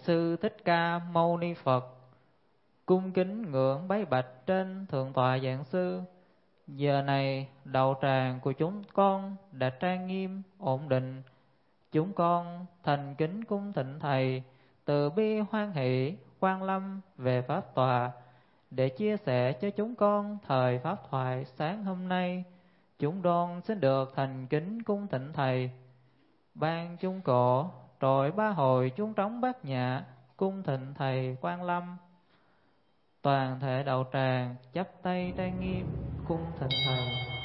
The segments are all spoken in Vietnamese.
Sư Thích Ca Mâu Ni Phật. Cung kính ngưỡng bái bạch trên thượng tọa giảng sư. Giờ này đạo tràng của chúng con đã trang nghiêm ổn định. Chúng con thành kính cung thỉnh thầy từ bi hoan hỷ quan lâm về pháp tọa để chia sẻ cho chúng con thời pháp thoại sáng hôm nay. Chúng con xin được thành kính cung thỉnh thầy ban chung cổ trội ba hồi chuông trống bát nhã, cung thỉnh thầy quan lâm. Toàn thể đạo tràng chắp tay trang nghiêm cung thỉnh thầy.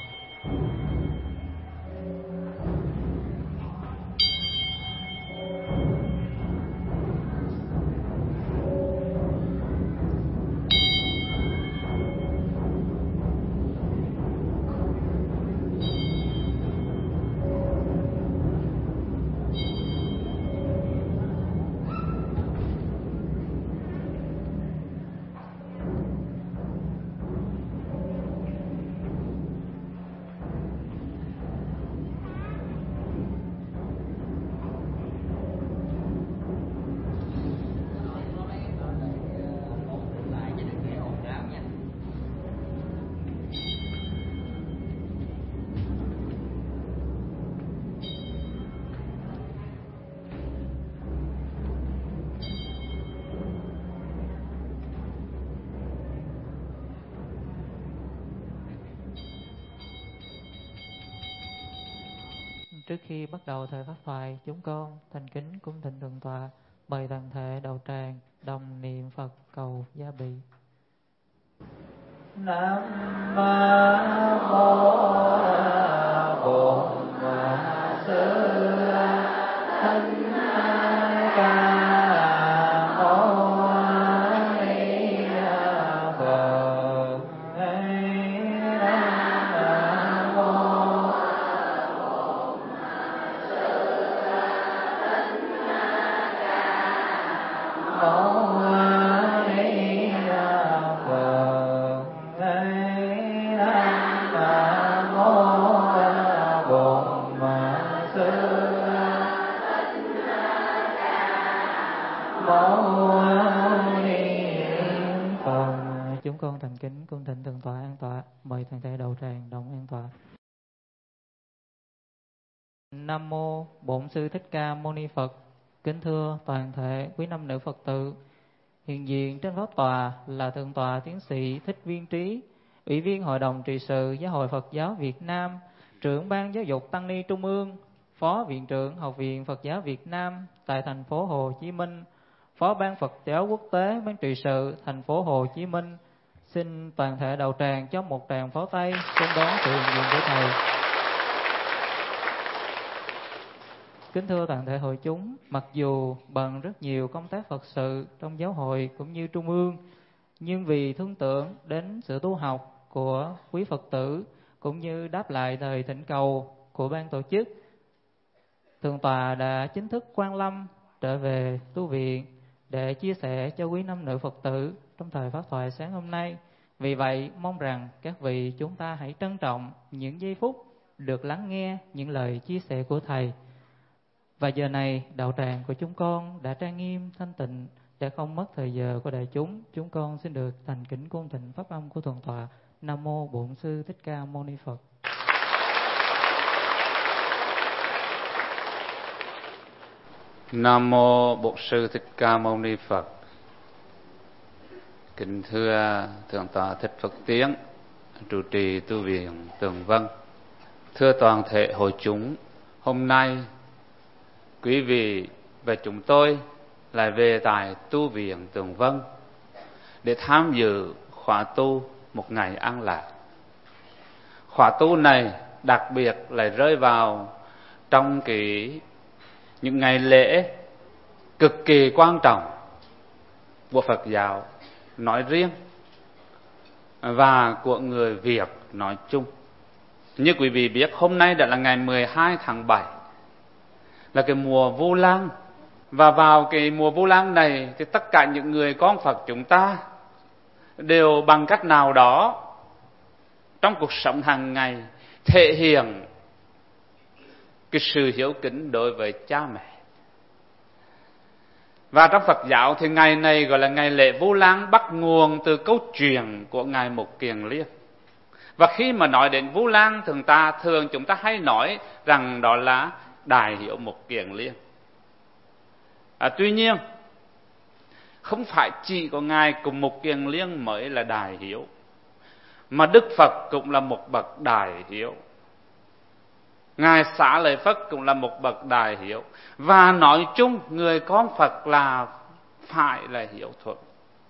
Trước khi bắt đầu thời pháp thoại, chúng con thành kính cung thỉnh thượng tọa mời toàn thể đạo tràng đồng niệm Phật cầu gia bị. Nam mô Bổn Sư Thích Ca thành kính cung thỉnh thượng tọa an tọa, mời toàn thể đạo tràng đồng an tọa. Nam mô Bổn Sư Thích Ca Mâu Ni Phật. Kính thưa toàn thể quý nam nữ Phật tử, hiện diện trên pháp tòa là thượng tọa tiến sĩ Thích Viên Trí, Ủy viên Hội đồng trị sự Giáo hội Phật giáo Việt Nam, trưởng ban giáo dục Tăng ni Trung ương, Phó viện trưởng Học viện Phật giáo Việt Nam tại thành phố Hồ Chí Minh, Phó ban Phật giáo quốc tế ban trị sự thành phố Hồ Chí Minh. Xin toàn thể đạo tràng cho một tràng pháo tay xứng đón sự hiện diện của thầy. Kính thưa toàn thể hội chúng, mặc dù bận rất nhiều công tác Phật sự trong giáo hội cũng như trung ương, nhưng vì thương tưởng đến sự tu học của quý Phật tử cũng như đáp lại lời thỉnh cầu của ban tổ chức, thượng tọa đã chính thức quan lâm trở về tu viện để chia sẻ cho quý nam nữ Phật tử trong thời pháp thoại sáng hôm nay. Vì vậy, mong rằng các vị chúng ta hãy trân trọng những giây phút được lắng nghe những lời chia sẻ của thầy. Và giờ này, đạo tràng của chúng con đã trang nghiêm thanh tịnh, để không mất thời giờ của đại chúng con xin được thành kính cung thỉnh pháp âm của thượng tọa. Nam mô Bổn Sư Thích Ca Mâu Ni Phật. Nam mô Bổn Sư Thích Ca Mâu Ni Phật. Kính thưa thượng tọa Thích Phật Tiến, trụ trì tu viện Tường Vân. Thưa toàn thể hội chúng, hôm nay quý vị và chúng tôi lại về tại tu viện Tường Vân để tham dự khóa tu một ngày an lạc. Khóa tu này đặc biệt lại rơi vào trong những ngày lễ cực kỳ quan trọng của Phật giáo nói riêng và của người Việt nói chung. Như quý vị biết, hôm nay đã là ngày 12 tháng 7, là cái mùa Vu Lan. Và vào cái mùa Vu Lan này thì tất cả những người con Phật chúng ta đều bằng cách nào đó trong cuộc sống hàng ngày thể hiện cái sự hiếu kính đối với cha mẹ. Và trong Phật giáo thì ngày này gọi là ngày lễ Vu Lan, bắt nguồn từ câu chuyện của Ngài Mục Kiền Liên. Và khi mà nói đến Vu Lan, thường chúng ta hay nói rằng đó là Đại Hiếu Mục Kiền Liên. Tuy nhiên, không phải chỉ có Ngài cùng Mục Kiền Liên mới là Đại Hiếu, mà Đức Phật cũng là một bậc Đại Hiếu. Ngài Xá Lợi Phất cũng là một bậc Đại Hiếu. Và nói chung người con Phật là phải là hiếu thuận.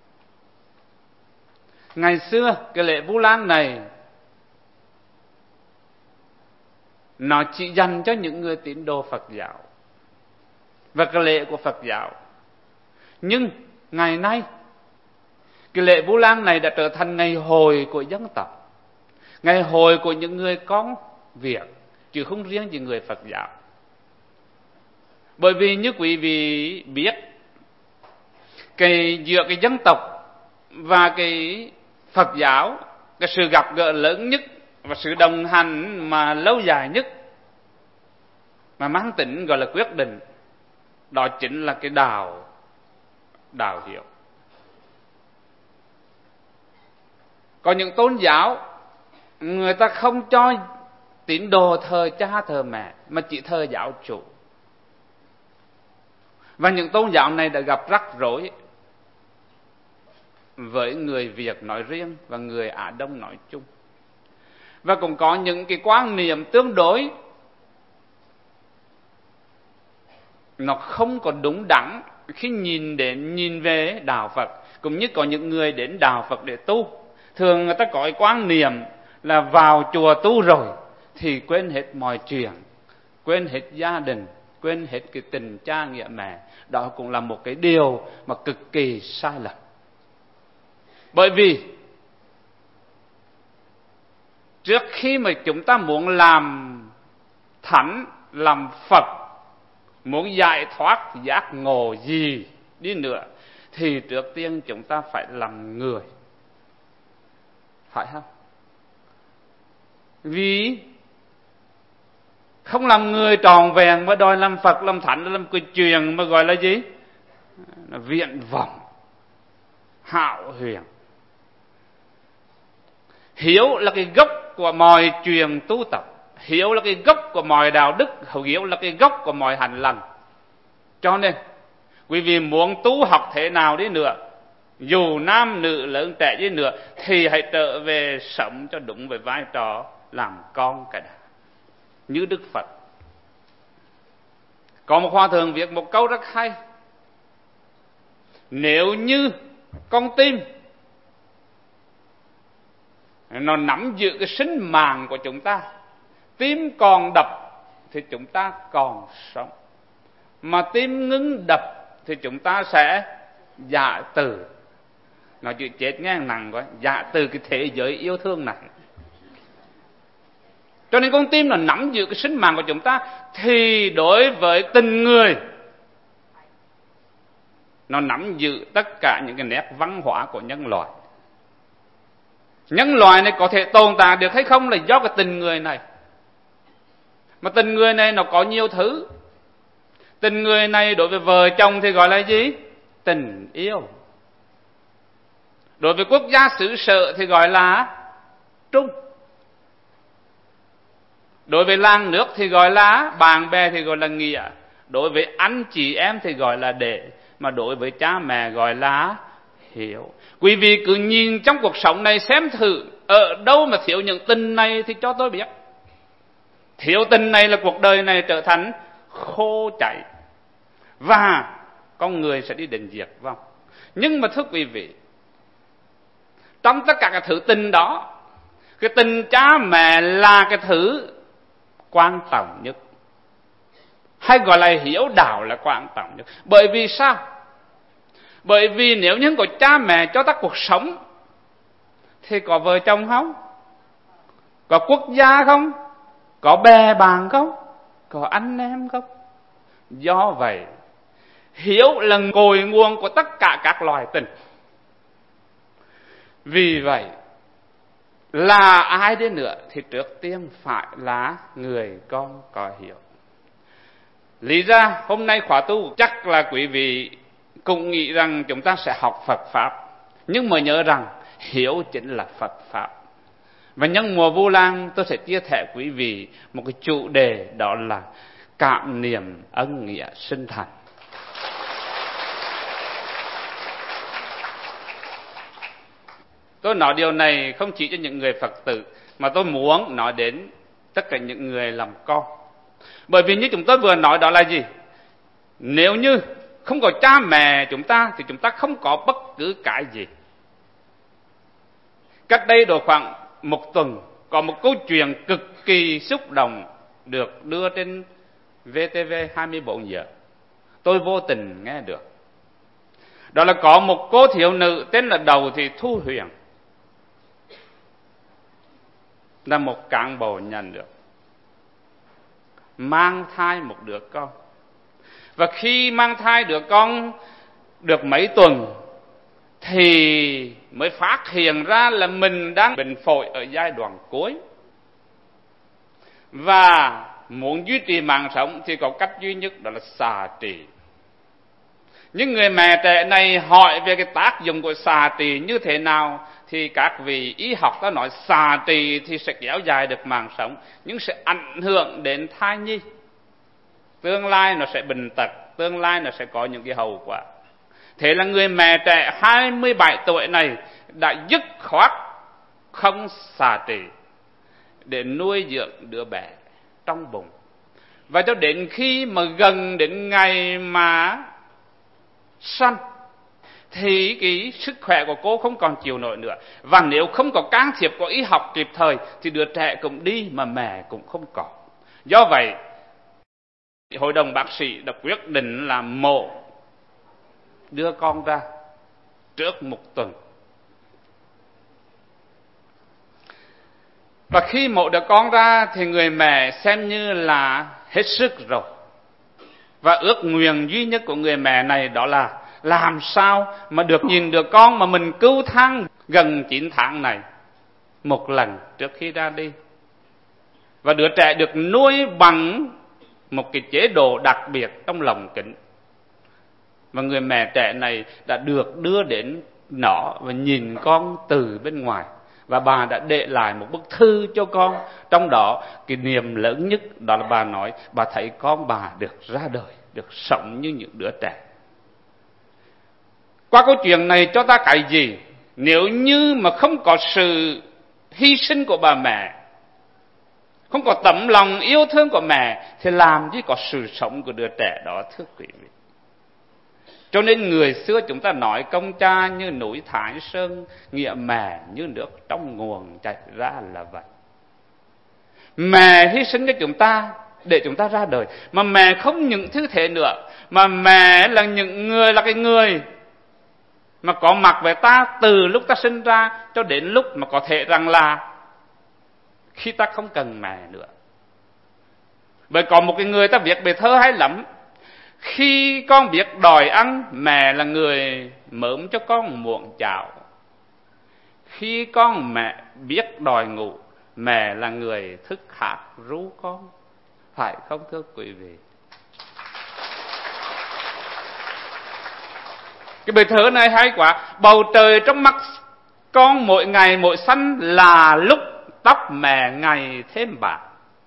Ngày xưa cái lễ Vu Lan này nó chỉ dành cho những người tín đồ Phật giáo và cái lễ của Phật giáo. Nhưng ngày nay cái lễ Vu Lan này đã trở thành ngày hội của dân tộc, ngày hội của những người con Việt, chứ không riêng gì người Phật giáo. Bởi vì như quý vị biết, giữa cái dân tộc và cái Phật giáo, cái sự gặp gỡ lớn nhất và sự đồng hành mà lâu dài nhất, mà mang tính gọi là quyết định, đó chính là cái đạo hiếu. Có những tôn giáo người ta không cho tín đồ thờ cha thờ mẹ, mà chỉ thờ giáo chủ. Và những tôn giáo này đã gặp rắc rối với người Việt nói riêng và người Á Đông nói chung. Và cũng có những cái quan niệm tương đối nó không có đúng đắn khi nhìn về đạo Phật. Cũng như có những người đến đạo Phật để tu, thường người ta có cái quan niệm là vào chùa tu rồi thì quên hết mọi chuyện, quên hết gia đình, quên hết cái tình cha nghĩa mẹ. Đó cũng là một cái điều mà cực kỳ sai lầm. Bởi vì trước khi mà chúng ta muốn làm thánh, làm Phật, muốn giải thoát giác ngộ gì đi nữa, thì trước tiên chúng ta phải làm người, phải không? Vì không làm người tròn vẹn mà đòi làm Phật, làm thánh, làm cái chuyện mà gọi là gì? Là viển vọng, hão huyền. Hiếu là cái gốc của mọi chuyện tu tập, hiếu là cái gốc của mọi đạo đức, hiếu là cái gốc của mọi hành lành. Cho nên quý vị muốn tu học thế nào đi nữa, dù nam nữ lớn trẻ đi nữa, thì hãy trở về sống cho đúng với vai trò làm con cái đã, như Đức Phật. Có một hòa thượng viết một câu rất hay: nếu như con tim nó nắm giữ cái sinh mạng của chúng ta, tim còn đập thì chúng ta còn sống, mà tim ngưng đập thì chúng ta sẽ dạ từ. Nói chuyện chết nghe nặng quá, dạ từ cái thế giới yêu thương này. Cho nên con tim là nắm giữ cái sinh mạng của chúng ta, thì đối với tình người nó nắm giữ tất cả những cái nét văn hóa của nhân loại. Nhân loại này có thể tồn tại được hay không là do cái tình người này. Mà tình người này nó có nhiều thứ. Tình người này đối với vợ chồng thì gọi là gì? Tình yêu. Đối với quốc gia xứ sở thì gọi là trung. Đối với làng nước thì gọi là bạn bè, thì gọi là nghĩa. Đối với anh chị em thì gọi là đệ. Mà đối với cha mẹ gọi là hiếu. Quý vị cứ nhìn trong cuộc sống này xem thử, ở đâu mà thiếu những tình này thì cho tôi biết. Thiếu tình này là cuộc đời này trở thành khô cháy, và con người sẽ đi đến diệt vong. Nhưng mà thưa quý vị, trong tất cả các thứ tình đó, cái tình cha mẹ là cái thứ quan trọng nhất, hay gọi là hiếu đạo là quan trọng nhất. Bởi vì sao? Bởi vì nếu như có cha mẹ cho ta cuộc sống thì có vợ chồng không? Có quốc gia không? Có bè bạn không? Có anh em không? Do vậy, hiếu là cội nguồn của tất cả các loài tình. Vì vậy, là ai đi nữa thì trước tiên phải là người con có hiếu. Lý ra hôm nay khóa tu chắc là quý vị cũng nghĩ rằng chúng ta sẽ học Phật Pháp, nhưng mà nhớ rằng hiểu chính là Phật Pháp. Và nhân mùa Vu Lan tôi sẽ chia sẻ quý vị một cái chủ đề, đó là cảm niệm ân nghĩa sinh thành. Tôi nói điều này không chỉ cho những người Phật tử, mà tôi muốn nói đến tất cả những người làm con. Bởi vì như chúng tôi vừa nói, đó là gì? Nếu như không có cha mẹ chúng ta thì chúng ta không có bất cứ cái gì. Cách đây độ khoảng một tuần, có một câu chuyện cực kỳ xúc động được đưa trên VTV 24 giờ. Tôi vô tình nghe được. Đó là có một cô thiếu nữ tên là Đầu Thị Thu Huyền, là một cán bộ nhà nước, mang thai một đứa con. Và khi mang thai đứa con được mấy tuần thì mới phát hiện ra là mình đang bệnh phổi ở giai đoạn cuối. Và muốn duy trì mạng sống thì có cách duy nhất, đó là xạ trị. Những người mẹ trẻ này hỏi về cái tác dụng của xạ trị như thế nào, thì các vị y học ta nói xạ trị thì sẽ kéo dài được mạng sống, nhưng sẽ ảnh hưởng đến thai nhi. Tương lai nó sẽ bệnh tật, tương lai nó sẽ có những cái hậu quả. Thế là người mẹ trẻ 27 tuổi này đã dứt khoát không xạ trị để nuôi dưỡng đứa bé trong bụng. Và cho đến khi mà gần đến ngày mà sanh thì cái sức khỏe của cô không còn chịu nổi nữa. Và nếu không có can thiệp của y học kịp thời thì đứa trẻ cũng đi mà mẹ cũng không còn. Do vậy, hội đồng bác sĩ đã quyết định là mổ đưa con ra trước một tuần. Và khi mổ đứa con ra thì người mẹ xem như là hết sức rồi. Và ước nguyện duy nhất của người mẹ này đó là làm sao mà được nhìn được con mà mình cứu thang gần 9 tháng này một lần trước khi ra đi. Và đứa trẻ được nuôi bằng một cái chế độ đặc biệt trong lồng kính. Và người mẹ trẻ này đã được đưa đến nó và nhìn con từ bên ngoài. Và bà đã để lại một bức thư cho con. Trong đó cái niềm lớn nhất đó là bà nói bà thấy con bà được ra đời, được sống như những đứa trẻ. Qua câu chuyện này cho ta cái gì? Nếu như mà không có sự hy sinh của bà mẹ, không có tấm lòng yêu thương của mẹ, thì làm gì có sự sống của đứa trẻ đó, thưa quý vị. Cho nên người xưa chúng ta nói công cha như núi Thái Sơn, nghĩa mẹ như nước trong nguồn chảy ra là vậy. Mẹ hy sinh cho chúng ta để chúng ta ra đời. Mà mẹ không những thứ thế nữa, mà mẹ là những người, là cái người mà có mặt với ta từ lúc ta sinh ra cho đến lúc mà có thể rằng là khi ta không cần mẹ nữa. Bởi có một cái người ta viết bài thơ hay lắm: khi con biết đòi ăn, mẹ là người mớm cho con muỗng cháo. Khi con mẹ biết đòi ngủ, mẹ là người thức khát ru con. Phải không thưa quý vị? Cái bài thơ này hay quá. Bầu trời trong mắt con mỗi ngày mỗi xanh, là lúc tóc mẹ ngày thêm bạc.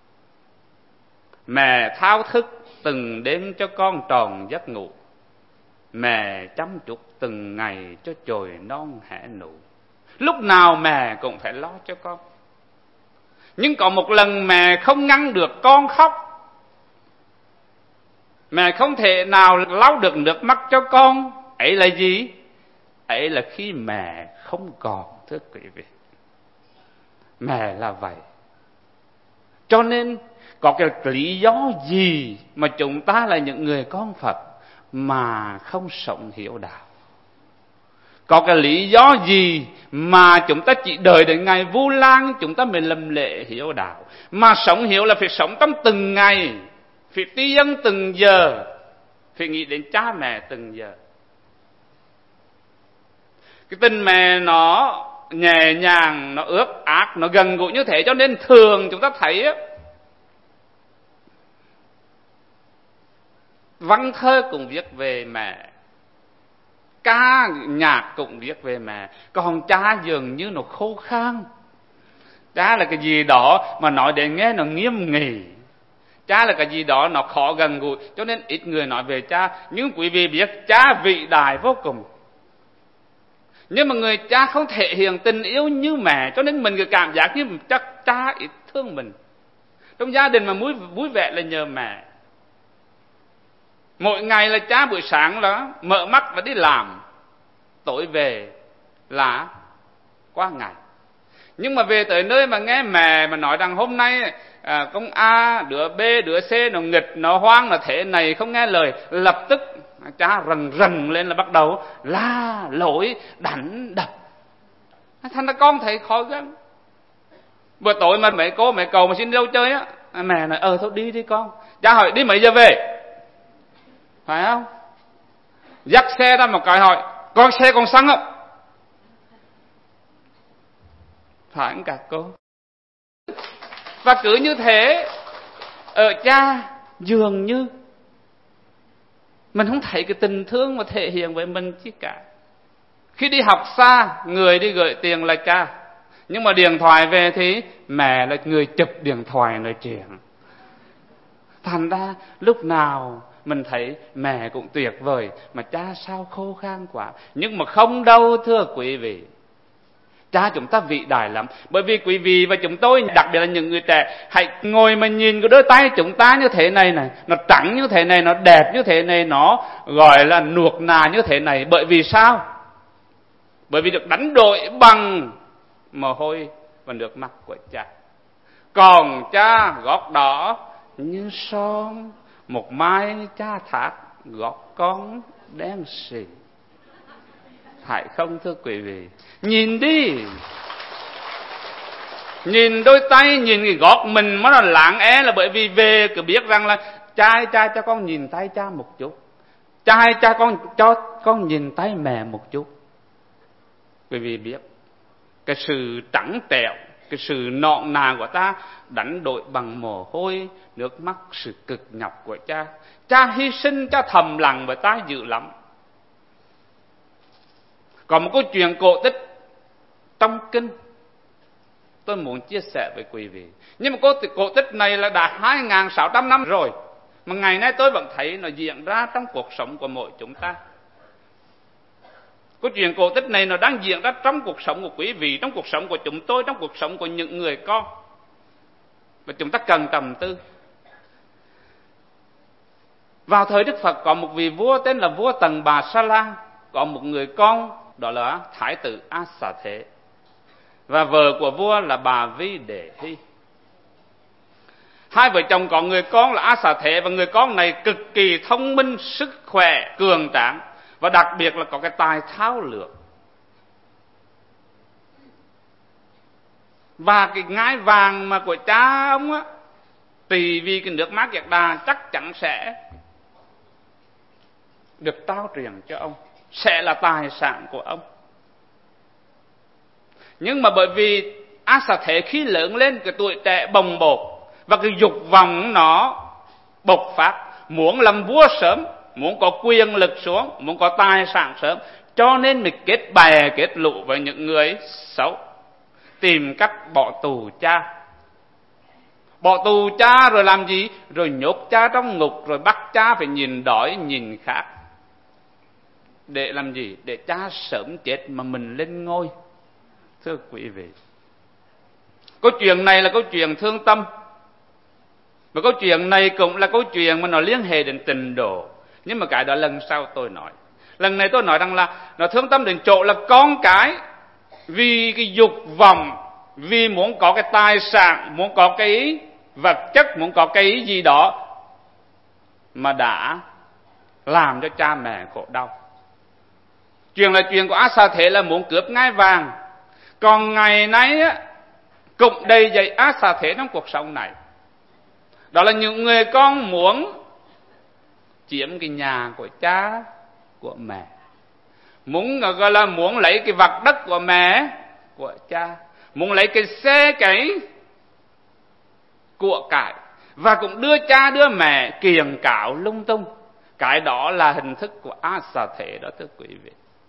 Mẹ thao thức từng đêm cho con tròn giấc ngủ. Mẹ chăm chút từng ngày cho chồi non hẻ nụ. Lúc nào mẹ cũng phải lo cho con. Nhưng có một lần mẹ không ngăn được con khóc. Mẹ không thể nào lau được nước mắt cho con. Ấy là gì? Ấy là khi mẹ không còn, thưa quý vị. Mẹ là vậy. Cho nên có cái lý do gì mà chúng ta là những người con Phật mà không sống hiếu đạo? Có cái lý do gì mà chúng ta chỉ đợi đến ngày Vu Lan chúng ta mới làm lễ hiếu đạo? Mà sống hiếu là phải sống trong từng ngày, phải tri ân từng giờ, phải nghĩ đến cha mẹ từng giờ. Cái tình mẹ nó nhẹ nhàng, nó ướt át, nó gần gũi như thế. Cho nên thường chúng ta thấy văn thơ cũng viết về mẹ. ca nhạc cũng viết về mẹ. Còn cha dường như nó khô khan. Cha là cái gì đó mà nói để nghe nó nghiêm nghị. Cha là cái gì đó nó khó gần gũi, cho nên ít người nói về cha. Nhưng quý vị biết cha vĩ đại vô cùng. Nhưng mà người cha không thể hiện tình yêu như mẹ, cho nên mình cứ cảm giác như chắc cha ít thương mình. Trong gia đình mà vui vẻ là nhờ mẹ. Mỗi ngày là cha buổi sáng là mở mắt và đi làm, tối về là qua ngày. Nhưng mà về tới nơi mà nghe mẹ mà nói rằng hôm nay con A, đứa B, đứa C nó nghịch, nó hoang, nó thế này không nghe lời, lập tức cha rần lên là bắt đầu la lối đánh đập. Thành ra con thấy khó gắng. Bữa tối mà mấy cô mấy cậu mà xin đâu chơi á, mẹ nói thôi đi đi con. Cha hỏi đi mấy giờ về, phải không? Dắt xe ra một cái hỏi con xe còn xăng không, phải không các cô? Và cứ như thế ở cha dường như mình không thấy cái tình thương mà thể hiện với mình chứ cả. Khi đi học xa, người đi gửi tiền là cha, nhưng mà điện thoại về thì mẹ là người chụp điện thoại nói chuyện. Thành ra lúc nào mình thấy mẹ cũng tuyệt vời, mà cha sao khô khan quá. Nhưng mà không đâu thưa quý vị, cha chúng ta vĩ đại lắm. Bởi vì quý vị và chúng tôi, đặc biệt là những người trẻ, hãy ngồi mà nhìn cái đôi tay chúng ta như thế này này, nó trắng như thế này, nó đẹp như thế này, nó gọi là nuột nà như thế này. Bởi vì sao? Bởi vì được đánh đổi bằng mồ hôi và nước mắt của cha. Còn cha gót đỏ như son, một mai cha thác gót con đen xì. Phải không thưa quý vị? Nhìn đi, nhìn đôi tay, nhìn cái gót mình mà nó lạng é, là bởi vì về cứ biết rằng là cha cho con nhìn tay cha một chút, cha con cho con nhìn tay mẹ một chút. Quý vị biết cái sự trắng trẻo, cái sự nọn nà của ta đánh đổi bằng mồ hôi, nước mắt, sự cực nhọc của cha. Cha hy sinh, cha thầm lặng với ta dữ lắm. Còn một câu chuyện cổ tích trong kinh tôi muốn chia sẻ với quý vị. Nhưng mà cổ tích này là đã 2.600 năm rồi, mà ngày nay tôi vẫn thấy nó diễn ra trong cuộc sống của mỗi chúng ta. Câu chuyện cổ tích này nó đang diễn ra trong cuộc sống của quý vị, trong cuộc sống của chúng tôi, trong cuộc sống của những người con. Và chúng ta cần trầm tư. Vào thời Đức Phật có một vị vua tên là vua Tần Bà Sa La, có một người con đó là Thái tử A Xà Thế, và vợ của vua là bà Vi Đề Hy. Hai vợ chồng có người con là A Xà Thế, và người con này cực kỳ thông minh, sức khỏe, cường tráng, và đặc biệt là có cái tài thao lược. Và cái ngai vàng mà của cha ông á, tùy vì cái nước Mát Giác Đà chắc chắn sẽ được trao truyền cho ông, sẽ là tài sản của ông. Nhưng mà bởi vì A Xà Thế khi lớn lên, cái tuổi trẻ bồng bột và cái dục vọng nó bộc phát, muốn làm vua sớm, muốn có quyền lực xuống, muốn có tài sản sớm, cho nên mình kết bè kết lũ với những người xấu, tìm cách bỏ tù cha. Bỏ tù cha rồi làm gì? Rồi nhốt cha trong ngục, rồi bắt cha phải nhìn đói nhìn khát. Để làm gì? Để cha sớm chết mà mình lên ngôi. Thưa quý vị, câu chuyện này là câu chuyện thương tâm, và câu chuyện này cũng là câu chuyện mà nó liên hệ đến tình độ. Nhưng mà cái đó lần sau tôi nói. Lần này tôi nói rằng là nó thương tâm đến chỗ là con cái vì cái dục vọng, vì muốn có cái tài sản, muốn có cái vật chất, muốn có cái gì đó, mà đã làm cho cha mẹ khổ đau. Chuyện là chuyện của A Xà Thế là muốn cướp ngai vàng. Còn ngày nay á, cũng đầy dậy A Xà Thế trong cuộc sống này. Đó là những người con muốn chiếm cái nhà của cha, của mẹ, muốn gọi là muốn lấy cái vật đất của mẹ, của cha, muốn lấy cái xe cái của cải, và cũng đưa cha đưa mẹ kiềng cạo lung tung. Cái đó là hình thức của A Xà Thế đó thưa quý vị.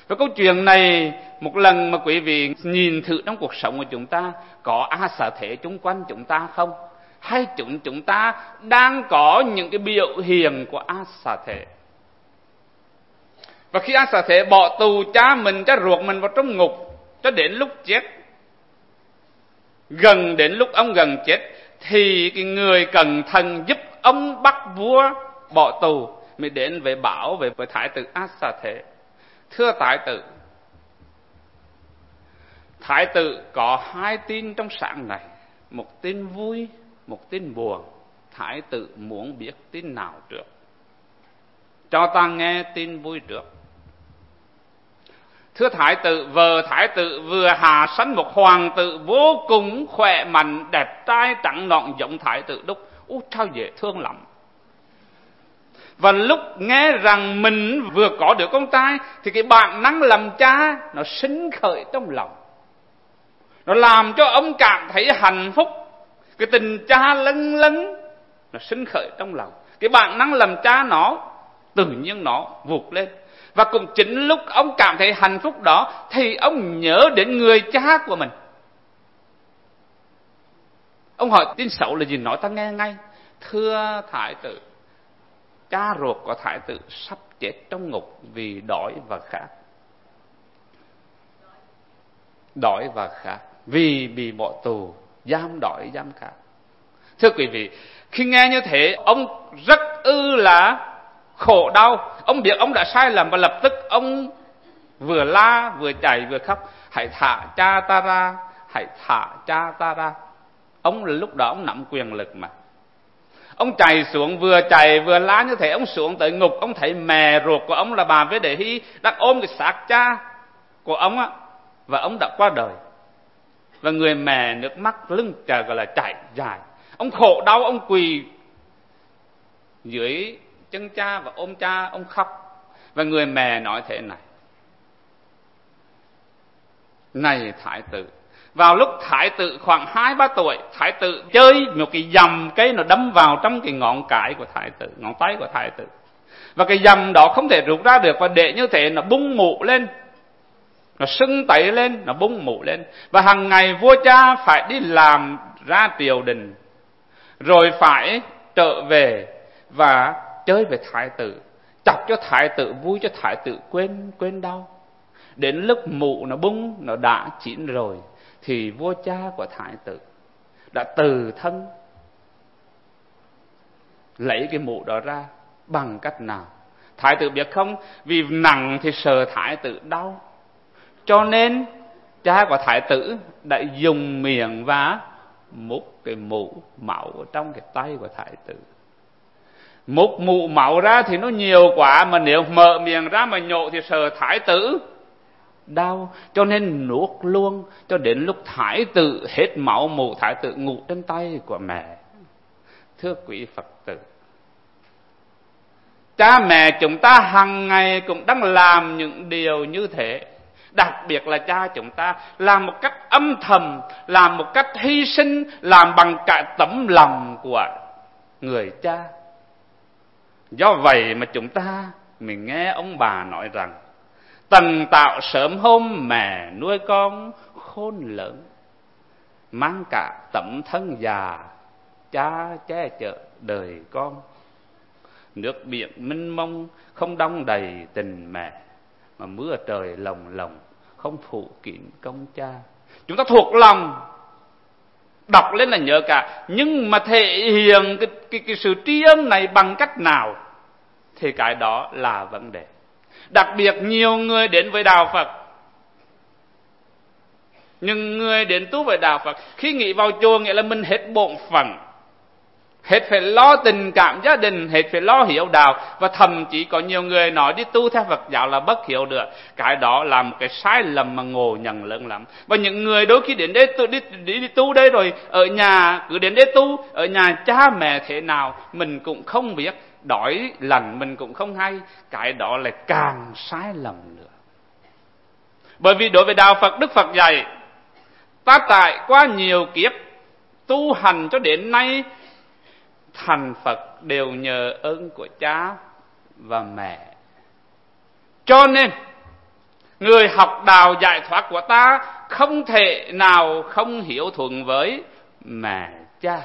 Và câu chuyện này một lần mà quý vị nhìn thử trong cuộc sống của chúng ta, có A Xà Thế chung quanh chúng ta không? Hay chúng ta đang có những cái biểu hiện của A Xà Thế? Và khi A Xà Thế bỏ tù cha mình, cha ruột mình vào trong ngục cho đến lúc chết, gần đến lúc ông gần chết, thì cái người cẩn thận giúp ông bắt vua bỏ tù mới đến về bảo về với thái tử A Xà Thế: thưa thái tử có hai tin trong sáng này, một tin vui, một tin buồn. Thái tử muốn biết tin nào trước? Cho ta nghe tin vui trước. Thưa thái tử, vợ thái tử vừa hạ sanh một hoàng tử vô cùng khỏe mạnh, đẹp trai, trắng nõn giống thái tử Đúc. Úi sao dễ thương lắm. Và lúc nghe rằng mình vừa có được con trai thì cái bản năng làm cha nó sinh khởi trong lòng. Nó làm cho ông cảm thấy hạnh phúc. Cái tình cha lâng lâng nó sinh khởi trong lòng. Cái bản năng làm cha nó tự nhiên nó vụt lên. Và cũng chính lúc ông cảm thấy hạnh phúc đó thì ông nhớ đến người cha của mình. Ông hỏi tin xấu là gì, nói ta nghe ngay. Thưa thái tử, cha ruột của thái tử sắp chết trong ngục vì đói và khát. Đói và khát, vì bị bỏ tù, giam đói giam khát. Thưa quý vị, khi nghe như thế, ông rất là khổ đau. Ông biết ông đã sai lầm và lập tức ông vừa la vừa chạy vừa khóc: hãy thả cha ta ra, hãy thả cha ta ra. Ông lúc đó ông nắm quyền lực mà. Ông chạy xuống, vừa chạy vừa la như thế. Ông xuống tới ngục, ông thấy mẹ ruột của ông là bà Vế Đề Hy đang ôm cái xác cha của ông á, và ông đã qua đời. Và người mẹ nước mắt lưng trời gọi là chảy dài. Ông khổ đau, ông quỳ dưới chân cha và ôm cha, ông khóc. Và người mẹ nói thế này: này thái tử, vào lúc thái tử khoảng 2-3 tuổi, thái tử chơi một cái dầm cây, nó đâm vào trong cái ngón cái của thái tử, ngón tay của thái tử. Và cái dầm đó không thể rút ra được, và để như thế nó bung mủ lên, nó sưng tấy lên, nó bung mủ lên. Và hàng ngày vua cha phải đi làm ra triều đình, rồi phải trở về và chơi với thái tử, chọc cho thái tử vui, cho thái tử quên đau. Đến lúc mụ nó bung, nó đã chín rồi, thì vua cha của thái tử đã từ thân lấy cái mụ đó ra. Bằng cách nào? Thái tử biết không? Vì nặng thì sợ thái tử đau, cho nên cha của thái tử đã dùng miệng và múc cái mụ máu ở trong cái tay của thái tử. Múc mụ máu ra thì nó nhiều quá, mà nếu mở miệng ra mà nhổ thì sợ thái tử đau, cho nên nuốt luôn, cho đến lúc thái tử hết máu, mụ thái tử ngủ trên tay của mẹ. Thưa quý Phật tử, cha mẹ chúng ta hàng ngày cũng đang làm những điều như thế. Đặc biệt là cha chúng ta làm một cách âm thầm, làm một cách hy sinh, làm bằng cả tấm lòng của người cha. Do vậy mà mình nghe ông bà nói rằng: tần tạo sớm hôm mẹ nuôi con khôn lớn, mang cả tấm thân già cha che chở đời con. Nước biển mênh mông không đong đầy tình mẹ, mà mưa trời lồng lồng không phủ kín công cha. Chúng ta thuộc lòng, đọc lên là nhớ cả, nhưng mà thể hiện cái sự tri ân này bằng cách nào thì cái đó là vấn đề. Đặc biệt nhiều người đến với đạo Phật, nhưng người đến tu với đạo Phật khi nghĩ vào chùa nghĩa là mình hết bổn phận, hết phải lo tình cảm gia đình, hết phải lo hiểu đạo. Và thậm chí có nhiều người nói đi tu theo Phật giáo là bất hiếu được. Cái đó là một cái sai lầm mà ngộ nhận lớn lắm. Và những người đôi khi đến đây đi tu đây rồi ở nhà, cứ đến đây tu, ở nhà cha mẹ thế nào mình cũng không biết, đói lành mình cũng không hay. Cái đó là càng sai lầm nữa. Bởi vì đối với đạo Phật, Đức Phật dạy ta trải qua nhiều kiếp tu hành cho đến nay thành Phật đều nhờ ơn của cha và mẹ. Cho nên Người học đạo giải thoát của ta không thể nào không hiếu thuận với mẹ cha.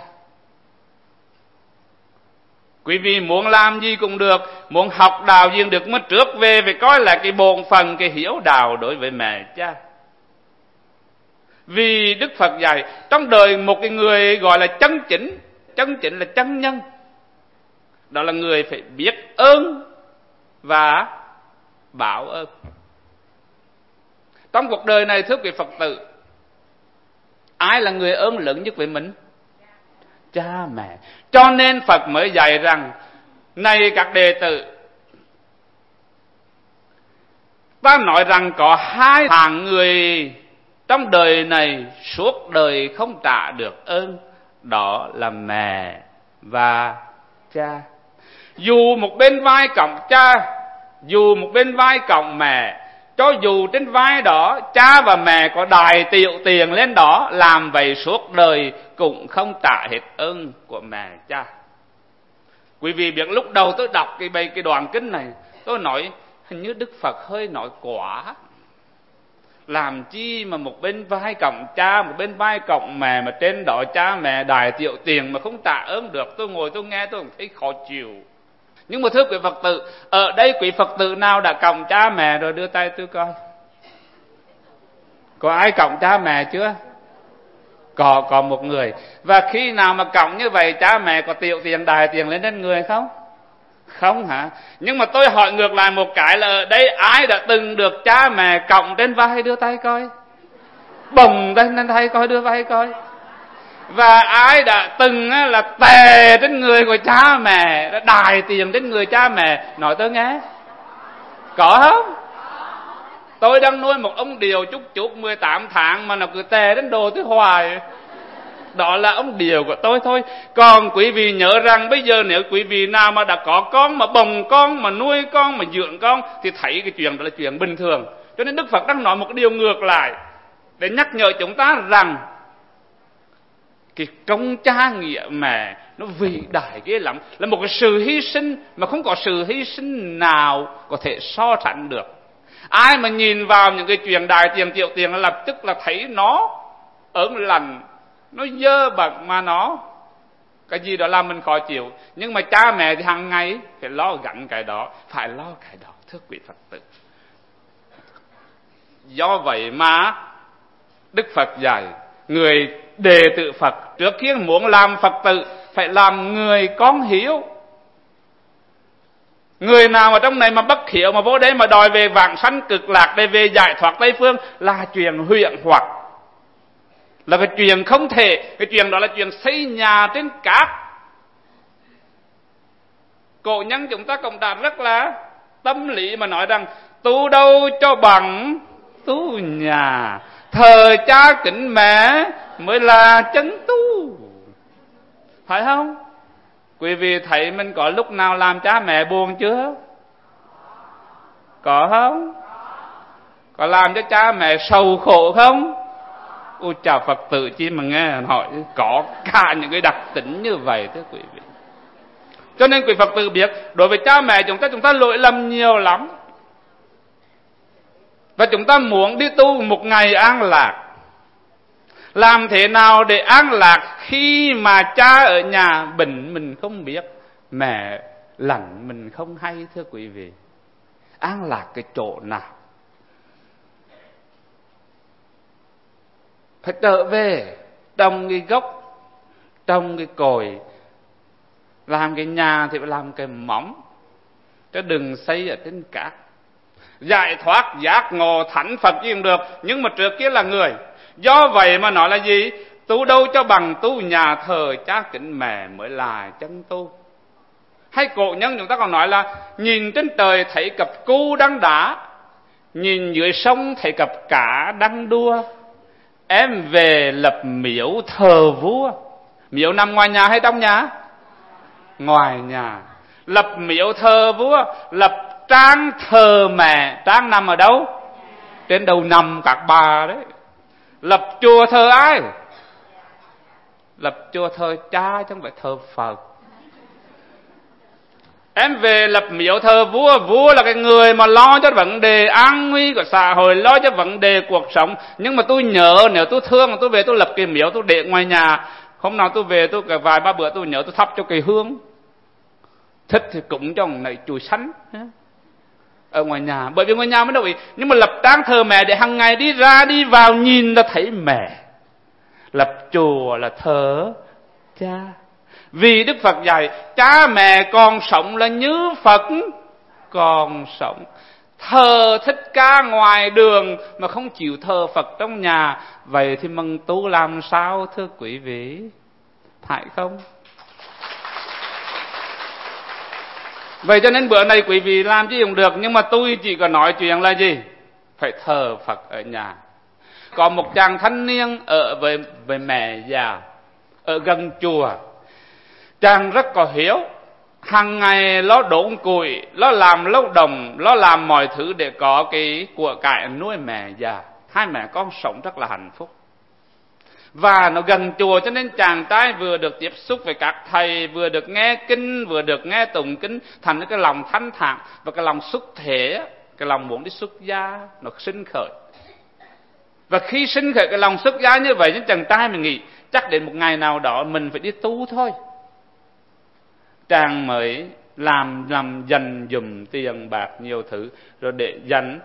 Quý vị muốn làm gì cũng được, muốn học đạo gì được, mà trước về phải coi là cái bổn phận, cái hiếu đạo đối với mẹ cha. Vì Đức Phật dạy trong đời một cái người gọi là chân chính là chân nhân, đó là người phải biết ơn và báo ơn. Trong cuộc đời này thưa quý Phật tử, ai là người ơn lớn nhất với mình? Cha mẹ. Cho nên Phật mới dạy rằng, này các đệ tử, ta nói rằng có hai hạng người trong đời này suốt đời không trả được ơn, đó là mẹ và cha. Dù một bên vai cõng cha, dù một bên vai cõng mẹ, cho dù trên vai đó cha và mẹ có đài triệu tiền lên đó, làm vậy suốt đời cũng không trả hết ơn của mẹ cha. Quý vị biết lúc đầu tôi đọc cái đoạn kinh này, tôi nói hình như Đức Phật hơi nói quá. Làm chi mà một bên vai cõng cha, một bên vai cõng mẹ, mà trên đó cha mẹ đài triệu tiền mà không trả ơn được. Tôi ngồi tôi nghe tôi cũng thấy khó chịu. Nhưng mà thưa quý Phật tử, ở đây quý Phật tử nào đã cõng cha mẹ rồi đưa tay tôi coi. Có ai cõng cha mẹ chưa? Có một người. Và khi nào mà cõng như vậy, cha mẹ có triệu tiền đài tiền lên trên người không? Không hả? Nhưng mà tôi hỏi ngược lại một cái là ở đây ai đã từng được cha mẹ cõng trên vai đưa tay coi? Bồng tay lên tay coi, đưa vai coi. Và ai đã từng là tè trên người của cha mẹ, đã đài tiền trên người cha mẹ, nói tôi nghe. Có không? Tôi đang nuôi một ông điều chút 18 tháng mà nó cứ tè đến đồ tôi hoài. Đó là ông điều của tôi thôi. Còn quý vị nhớ rằng bây giờ nếu quý vị nào mà đã có con, mà bồng con, mà nuôi con, mà dưỡng con, thì thấy cái chuyện đó là chuyện bình thường. Cho nên Đức Phật đang nói một cái điều ngược lại, để nhắc nhở chúng ta rằng cái công cha nghĩa mẹ nó vĩ đại ghê lắm, là một cái sự hy sinh mà không có sự hy sinh nào có thể so sánh được. Ai mà nhìn vào những cái chuyện đài tiền triệu tiền là lập tức là thấy nó ớn lạnh, nó dơ bẩn, mà nó cái gì đó làm mình khó chịu. Nhưng mà cha mẹ thì hàng ngày phải lo gắn cái đó, phải lo cái đó, thưa quý Phật tử. Do vậy mà Đức Phật dạy người đệ tử Phật trước khi muốn làm Phật tử phải làm người con hiếu. Người nào mà trong này mà bất hiếu mà vô đây mà đòi về vãng sanh cực lạc, về giải thoát Tây phương là chuyện huyễn hoặc, là cái chuyện không thể. Cái chuyện đó là chuyện xây nhà trên cát. Cổ nhân chúng ta cũng đã rất là tâm lý mà nói rằng tu đâu cho bằng tu nhà, thờ cha kính mẹ mới là chân tu. Phải không? Quý vị thấy mình có lúc nào làm cha mẹ buồn chưa? Có không? Có làm cho cha mẹ sầu khổ không? Ôi chào Phật tử chi mà nghe hỏi, có cả những cái đặc tính như vậy thưa quý vị. Cho nên quý Phật tử biết, đối với cha mẹ chúng ta lỗi lầm nhiều lắm. Và chúng ta muốn đi tu một ngày an lạc. Làm thế nào để an lạc khi mà cha ở nhà bệnh mình không biết, mẹ lạnh mình không hay thưa quý vị? An lạc cái chỗ nào? Phải trở về trồng cái gốc, trồng cái cội. Làm cái nhà thì phải làm cái móng, chứ đừng xây ở trên cát. Giải thoát giác ngộ thánh Phật gì cũng được, nhưng mà trước kia là người. Do vậy mà nói là gì? Tu đâu cho bằng tu nhà, thờ cha kính mẹ mới là chân tu. Hay cổ nhân chúng ta còn nói là nhìn trên trời thấy cặp cu đang đá, nhìn dưới sông thấy cặp cá đang đua. Em về lập miếu thờ vua. Miếu nằm ngoài nhà hay trong nhà? Ngoài nhà. Lập miếu thờ vua, lập trang thờ mẹ. Trang nằm ở đâu? Trên đầu nằm các bà đấy. Lập chùa thờ ai? Lập chùa thờ cha chứ không phải thờ Phật. Em về lập miếu thờ vua, vua là cái người mà lo cho vấn đề an nguy của xã hội, lo cho vấn đề cuộc sống. Nhưng mà tôi nhớ, nếu tôi thương, tôi về tôi lập cái miếu, tôi để ngoài nhà. Hôm nào tôi về, tôi vài ba bữa tôi nhớ tôi thắp cho cây hương. Thích thì cúng cho này chùi sắn ở ngoài nhà, bởi vì ngoài nhà mới đâu ý. Nhưng mà lập trang thờ mẹ để hàng ngày đi ra đi vào nhìn là thấy mẹ. Lập chùa là thờ cha. Vì Đức Phật dạy cha mẹ còn sống là như Phật còn sống. Thờ Thích Ca ngoài đường mà không chịu thờ Phật trong nhà, vậy thì mừng tu làm sao thưa quý vị? Phải không? Vậy cho nên bữa nay quý vị làm chứ không được. Nhưng mà tôi chỉ có nói chuyện là gì? Phải thờ Phật ở nhà. Có một chàng thanh niên ở với mẹ già ở gần chùa. Chàng rất có hiếu, hàng ngày nó đốn củi, nó làm lao động, nó làm mọi thứ để có cái của cải nuôi mẹ già. Hai mẹ con sống rất là hạnh phúc. Và nó gần chùa cho nên chàng trai vừa được tiếp xúc với các thầy, vừa được nghe kinh, vừa được nghe tụng kinh, thành cái lòng thanh thản và cái lòng xúc thể, cái lòng muốn đi xuất gia nó sinh khởi. Và khi sinh khởi cái lòng xuất gia như vậy, chàng trai mình nghĩ chắc đến một ngày nào đó mình phải đi tu thôi. Chàng mới làm dành dùm tiền bạc nhiều thứ rồi để dành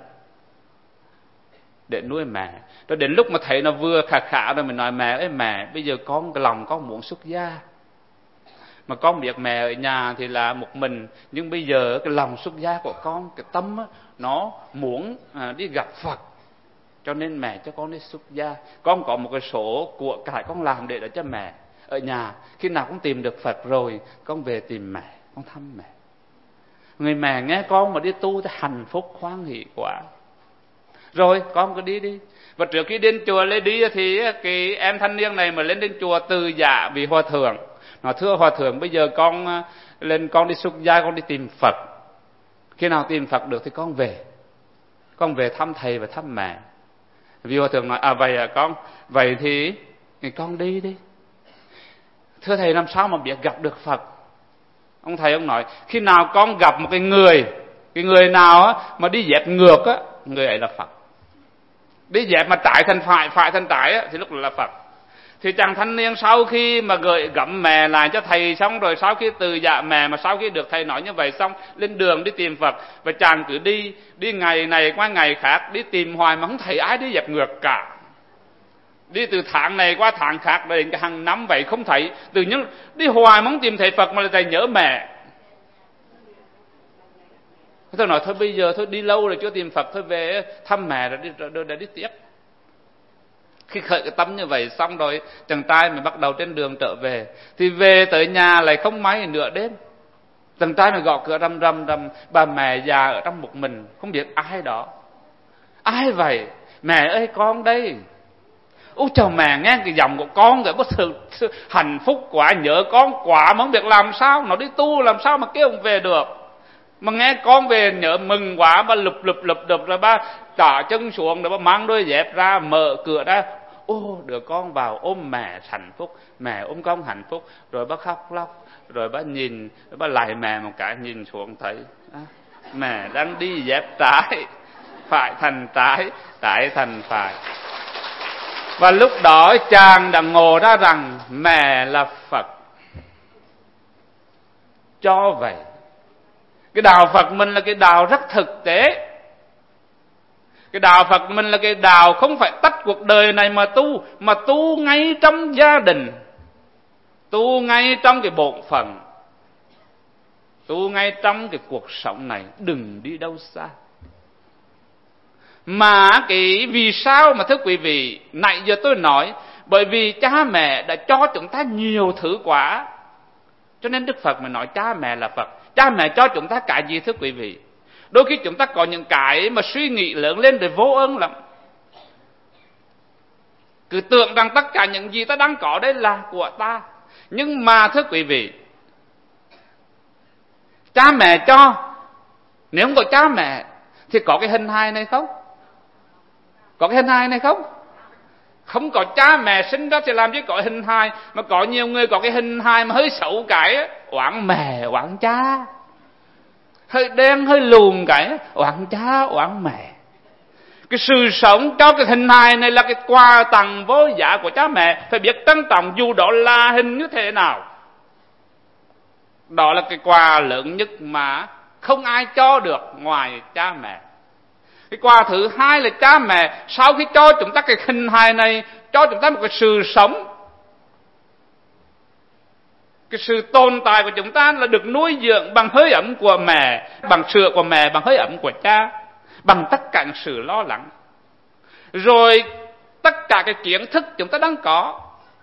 để nuôi mẹ. Rồi đến lúc mà thấy nó vừa khả rồi mình nói mẹ ơi mẹ, bây giờ con cái lòng con muốn xuất gia. Mà con biết mẹ ở nhà thì là một mình, nhưng bây giờ cái lòng xuất gia của con, cái tâm á, nó muốn đi gặp Phật. Cho nên mẹ cho con đi xuất gia. Con có một cái số của cải con làm để cho mẹ ở nhà. Khi nào cũng tìm được Phật rồi, con về tìm mẹ, con thăm mẹ. Người mẹ nghe con mà đi tu thì hạnh phúc hoan hỷ quá. Rồi con cứ đi đi. Và trước khi đến chùa lên đi thì cái em thanh niên này mà lên đến chùa từ dạ vì hòa thượng. Nó thưa hòa thượng, bây giờ con lên con đi xuất gia, con đi tìm Phật. Khi nào tìm Phật được thì con về. Con về thăm thầy và thăm mẹ. Vì hòa thượng nói vậy à con, vậy thì con đi đi. Thưa thầy làm sao mà biết gặp được Phật? Ông thầy ông nói khi nào con gặp một cái người nào á, mà đi dẹp ngược á, người ấy là Phật. Đi dẹp mà trái thành phải thành trái á, thì lúc đó là Phật. Thì chàng thanh niên sau khi mà gửi gắm mẹ lại cho thầy xong rồi, sau khi từ dạ mẹ mà sau khi được thầy nói như vậy xong, lên đường đi tìm Phật. Và chàng cứ đi ngày này qua ngày khác, đi tìm hoài mà không thấy ai đi dẹp ngược cả. Đi từ tháng này qua tháng khác, đến cái hàng năm vậy không thấy. Tự nhiên đi hoài mà không tìm thấy Phật mà lại nhớ mẹ. Tôi nói thôi bây giờ thôi đi lâu rồi chưa tìm Phật, thôi về thăm mẹ rồi đi tiếp. Khi khởi cái tâm như vậy xong rồi, chàng trai mới bắt đầu trên đường trở về. Thì về tới nhà lại không may nửa đêm. Chàng trai mới gõ cửa rầm rầm, bà mẹ già ở trong một mình, không biết ai đó. Ai vậy? Mẹ ơi con đây. Ôi chào mẹ, nghe cái giọng của con rồi bất sự hạnh phúc quá, nhớ con quá mà không biết làm sao. Nó đi tu làm sao mà kêu ông về được. Mà nghe con về nhớ mừng quá, bà lụp rồi bà trả chân xuống rồi bà mang đôi dép ra, mở cửa ra. Ô đứa con vào ôm mẹ hạnh phúc, mẹ ôm con hạnh phúc. Rồi bà khóc lóc, rồi bà nhìn, rồi bà lại mẹ một cái, nhìn xuống thấy mẹ đang đi dép trái, phải thành trái, trái thành phải. Và lúc đó chàng đã ngộ ra rằng mẹ là Phật. Cho vậy cái đạo Phật mình là cái đạo rất thực tế. Cái đạo Phật mình là cái đạo không phải tách cuộc đời này mà tu ngay trong gia đình, tu ngay trong cái bổn phận, tu ngay trong cái cuộc sống này, đừng đi đâu xa. Mà cái vì sao mà thưa quý vị, nãy giờ tôi nói, bởi vì cha mẹ đã cho chúng ta nhiều thứ quá, cho nên Đức Phật mới nói cha mẹ là Phật. Cha mẹ cho chúng ta cái gì thưa quý vị? Đôi khi chúng ta có những cái mà suy nghĩ lớn lên rồi vô ơn lắm. Cứ tưởng rằng tất cả những gì ta đang có đây là của ta. Nhưng mà thưa quý vị, cha mẹ cho, nếu không có cha mẹ thì có cái hình hài này không? Có cái hình hài này không? Không có cha mẹ sinh ra thì làm gì có hình hài. Mà có nhiều người có cái hình hài mà hơi xấu cái, oán mẹ, oán cha. hơi đen, hơi lùn cái, oán cha, oán mẹ. Cái sự sống cho cái hình hài này là cái quà tặng vô giá của cha mẹ, phải biết trân trọng dù đó là hình như thế nào. Đó là cái quà lớn nhất mà không ai cho được ngoài cha mẹ. Cái quà thứ hai là cha mẹ sau khi cho chúng ta cái hình hài này, cho chúng ta một cái sự sống. Cái sự tồn tại của chúng ta là được nuôi dưỡng bằng hơi ấm của mẹ, bằng sữa của mẹ, bằng hơi ấm của cha, bằng tất cả những sự lo lắng. Rồi tất cả cái kiến thức chúng ta đang có,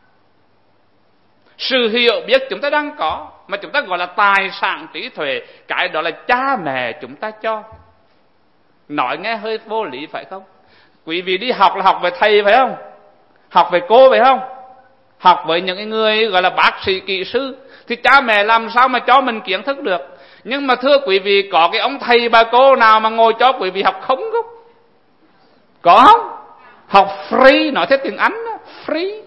sự hiểu biết chúng ta đang có, mà chúng ta gọi là tài sản trí tuệ, cái đó là cha mẹ chúng ta cho. Nói nghe hơi vô lý phải không? Quý vị đi học là học về thầy phải không? Học về cô phải không? Học với những người gọi là bác sĩ, kỹ sư, thì cha mẹ làm sao mà cho mình kiến thức được? Nhưng mà thưa quý vị, có cái ông thầy bà cô nào mà ngồi cho quý vị học không? Có không? Học free, nói theo tiếng Anh đó, free.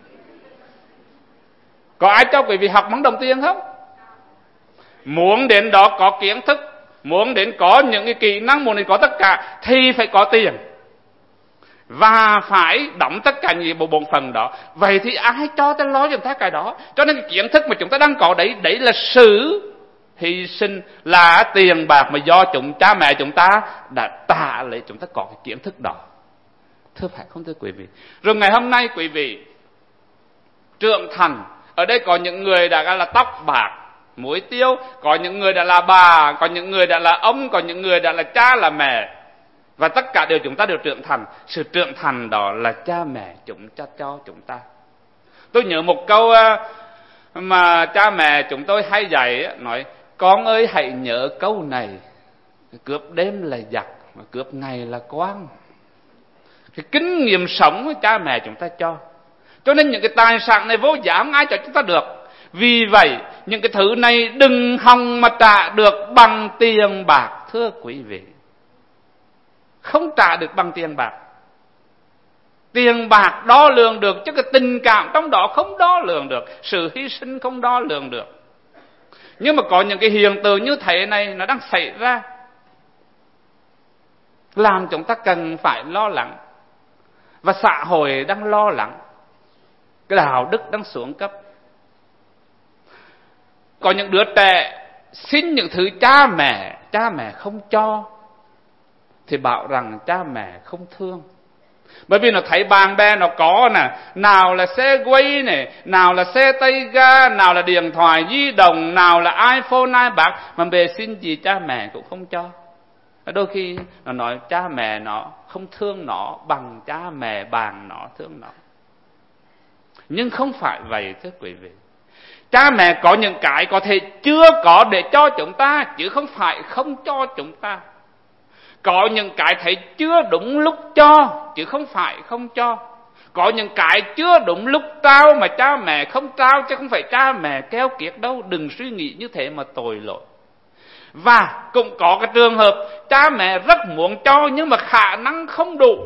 Có ai cho quý vị học bằng đồng tiền không? Muốn đến đó có kiến thức, muốn đến có những cái kỹ năng, muốn đến có tất cả thì phải có tiền, và phải đóng tất cả những bộ phận đó. Vậy thì ai cho ta lo cho chúng ta cái đó? Cho nên cái kiến thức mà chúng ta đang có đấy, đấy là sự hy sinh, là tiền bạc mà do cha mẹ chúng ta đã trả lấy chúng ta có cái kiến thức đó. Thưa phải không thưa quý vị? Rồi ngày hôm nay quý vị trưởng thành, ở đây có những người đã là tóc bạc, muối tiêu, có những người đã là bà, có những người đã là ông, có những người đã là cha là mẹ. Và tất cả đều chúng ta đều trưởng thành. Sự trưởng thành đó là cha mẹ chúng ta cho chúng ta. Tôi nhớ một câu mà cha mẹ chúng tôi hay dạy, nói: con ơi hãy nhớ câu này, cướp đêm là giặc mà cướp ngày là quan. Cái kinh nghiệm sống của cha mẹ chúng ta cho. Cho nên những cái tài sản này vô giá, không ai cho chúng ta được. Vì vậy những cái thứ này đừng hòng mà trả được bằng tiền bạc. Thưa quý vị, không trả được bằng tiền bạc. Tiền bạc đo lường được, chứ cái tình cảm trong đó không đo lường được, sự hy sinh không đo lường được. Nhưng mà có những cái hiện tượng như thế này nó đang xảy ra, làm chúng ta cần phải lo lắng. Và xã hội đang lo lắng, cái đạo đức đang xuống cấp. Có những đứa trẻ xin những thứ cha mẹ không cho, thì bảo rằng cha mẹ không thương. Bởi vì nó thấy bạn bè nó có nè, nào là xe quay này, nào là xe tay ga, nào là điện thoại di động, nào là iPhone, iPad, mà về xin gì cha mẹ cũng không cho. Đôi khi nó nói cha mẹ nó không thương nó bằng cha mẹ bạn nó thương nó. Nhưng không phải vậy thưa quý vị. Cha mẹ có những cái có thể chưa có để cho chúng ta, chứ không phải không cho chúng ta. Có những cái thấy chưa đúng lúc cho, chứ không phải không cho. Có những cái chưa đúng lúc trao mà cha mẹ không trao, chứ không phải cha mẹ keo kiệt đâu. Đừng suy nghĩ như thế mà tội lỗi. Và cũng có cái trường hợp cha mẹ rất muốn cho, nhưng mà khả năng không đủ.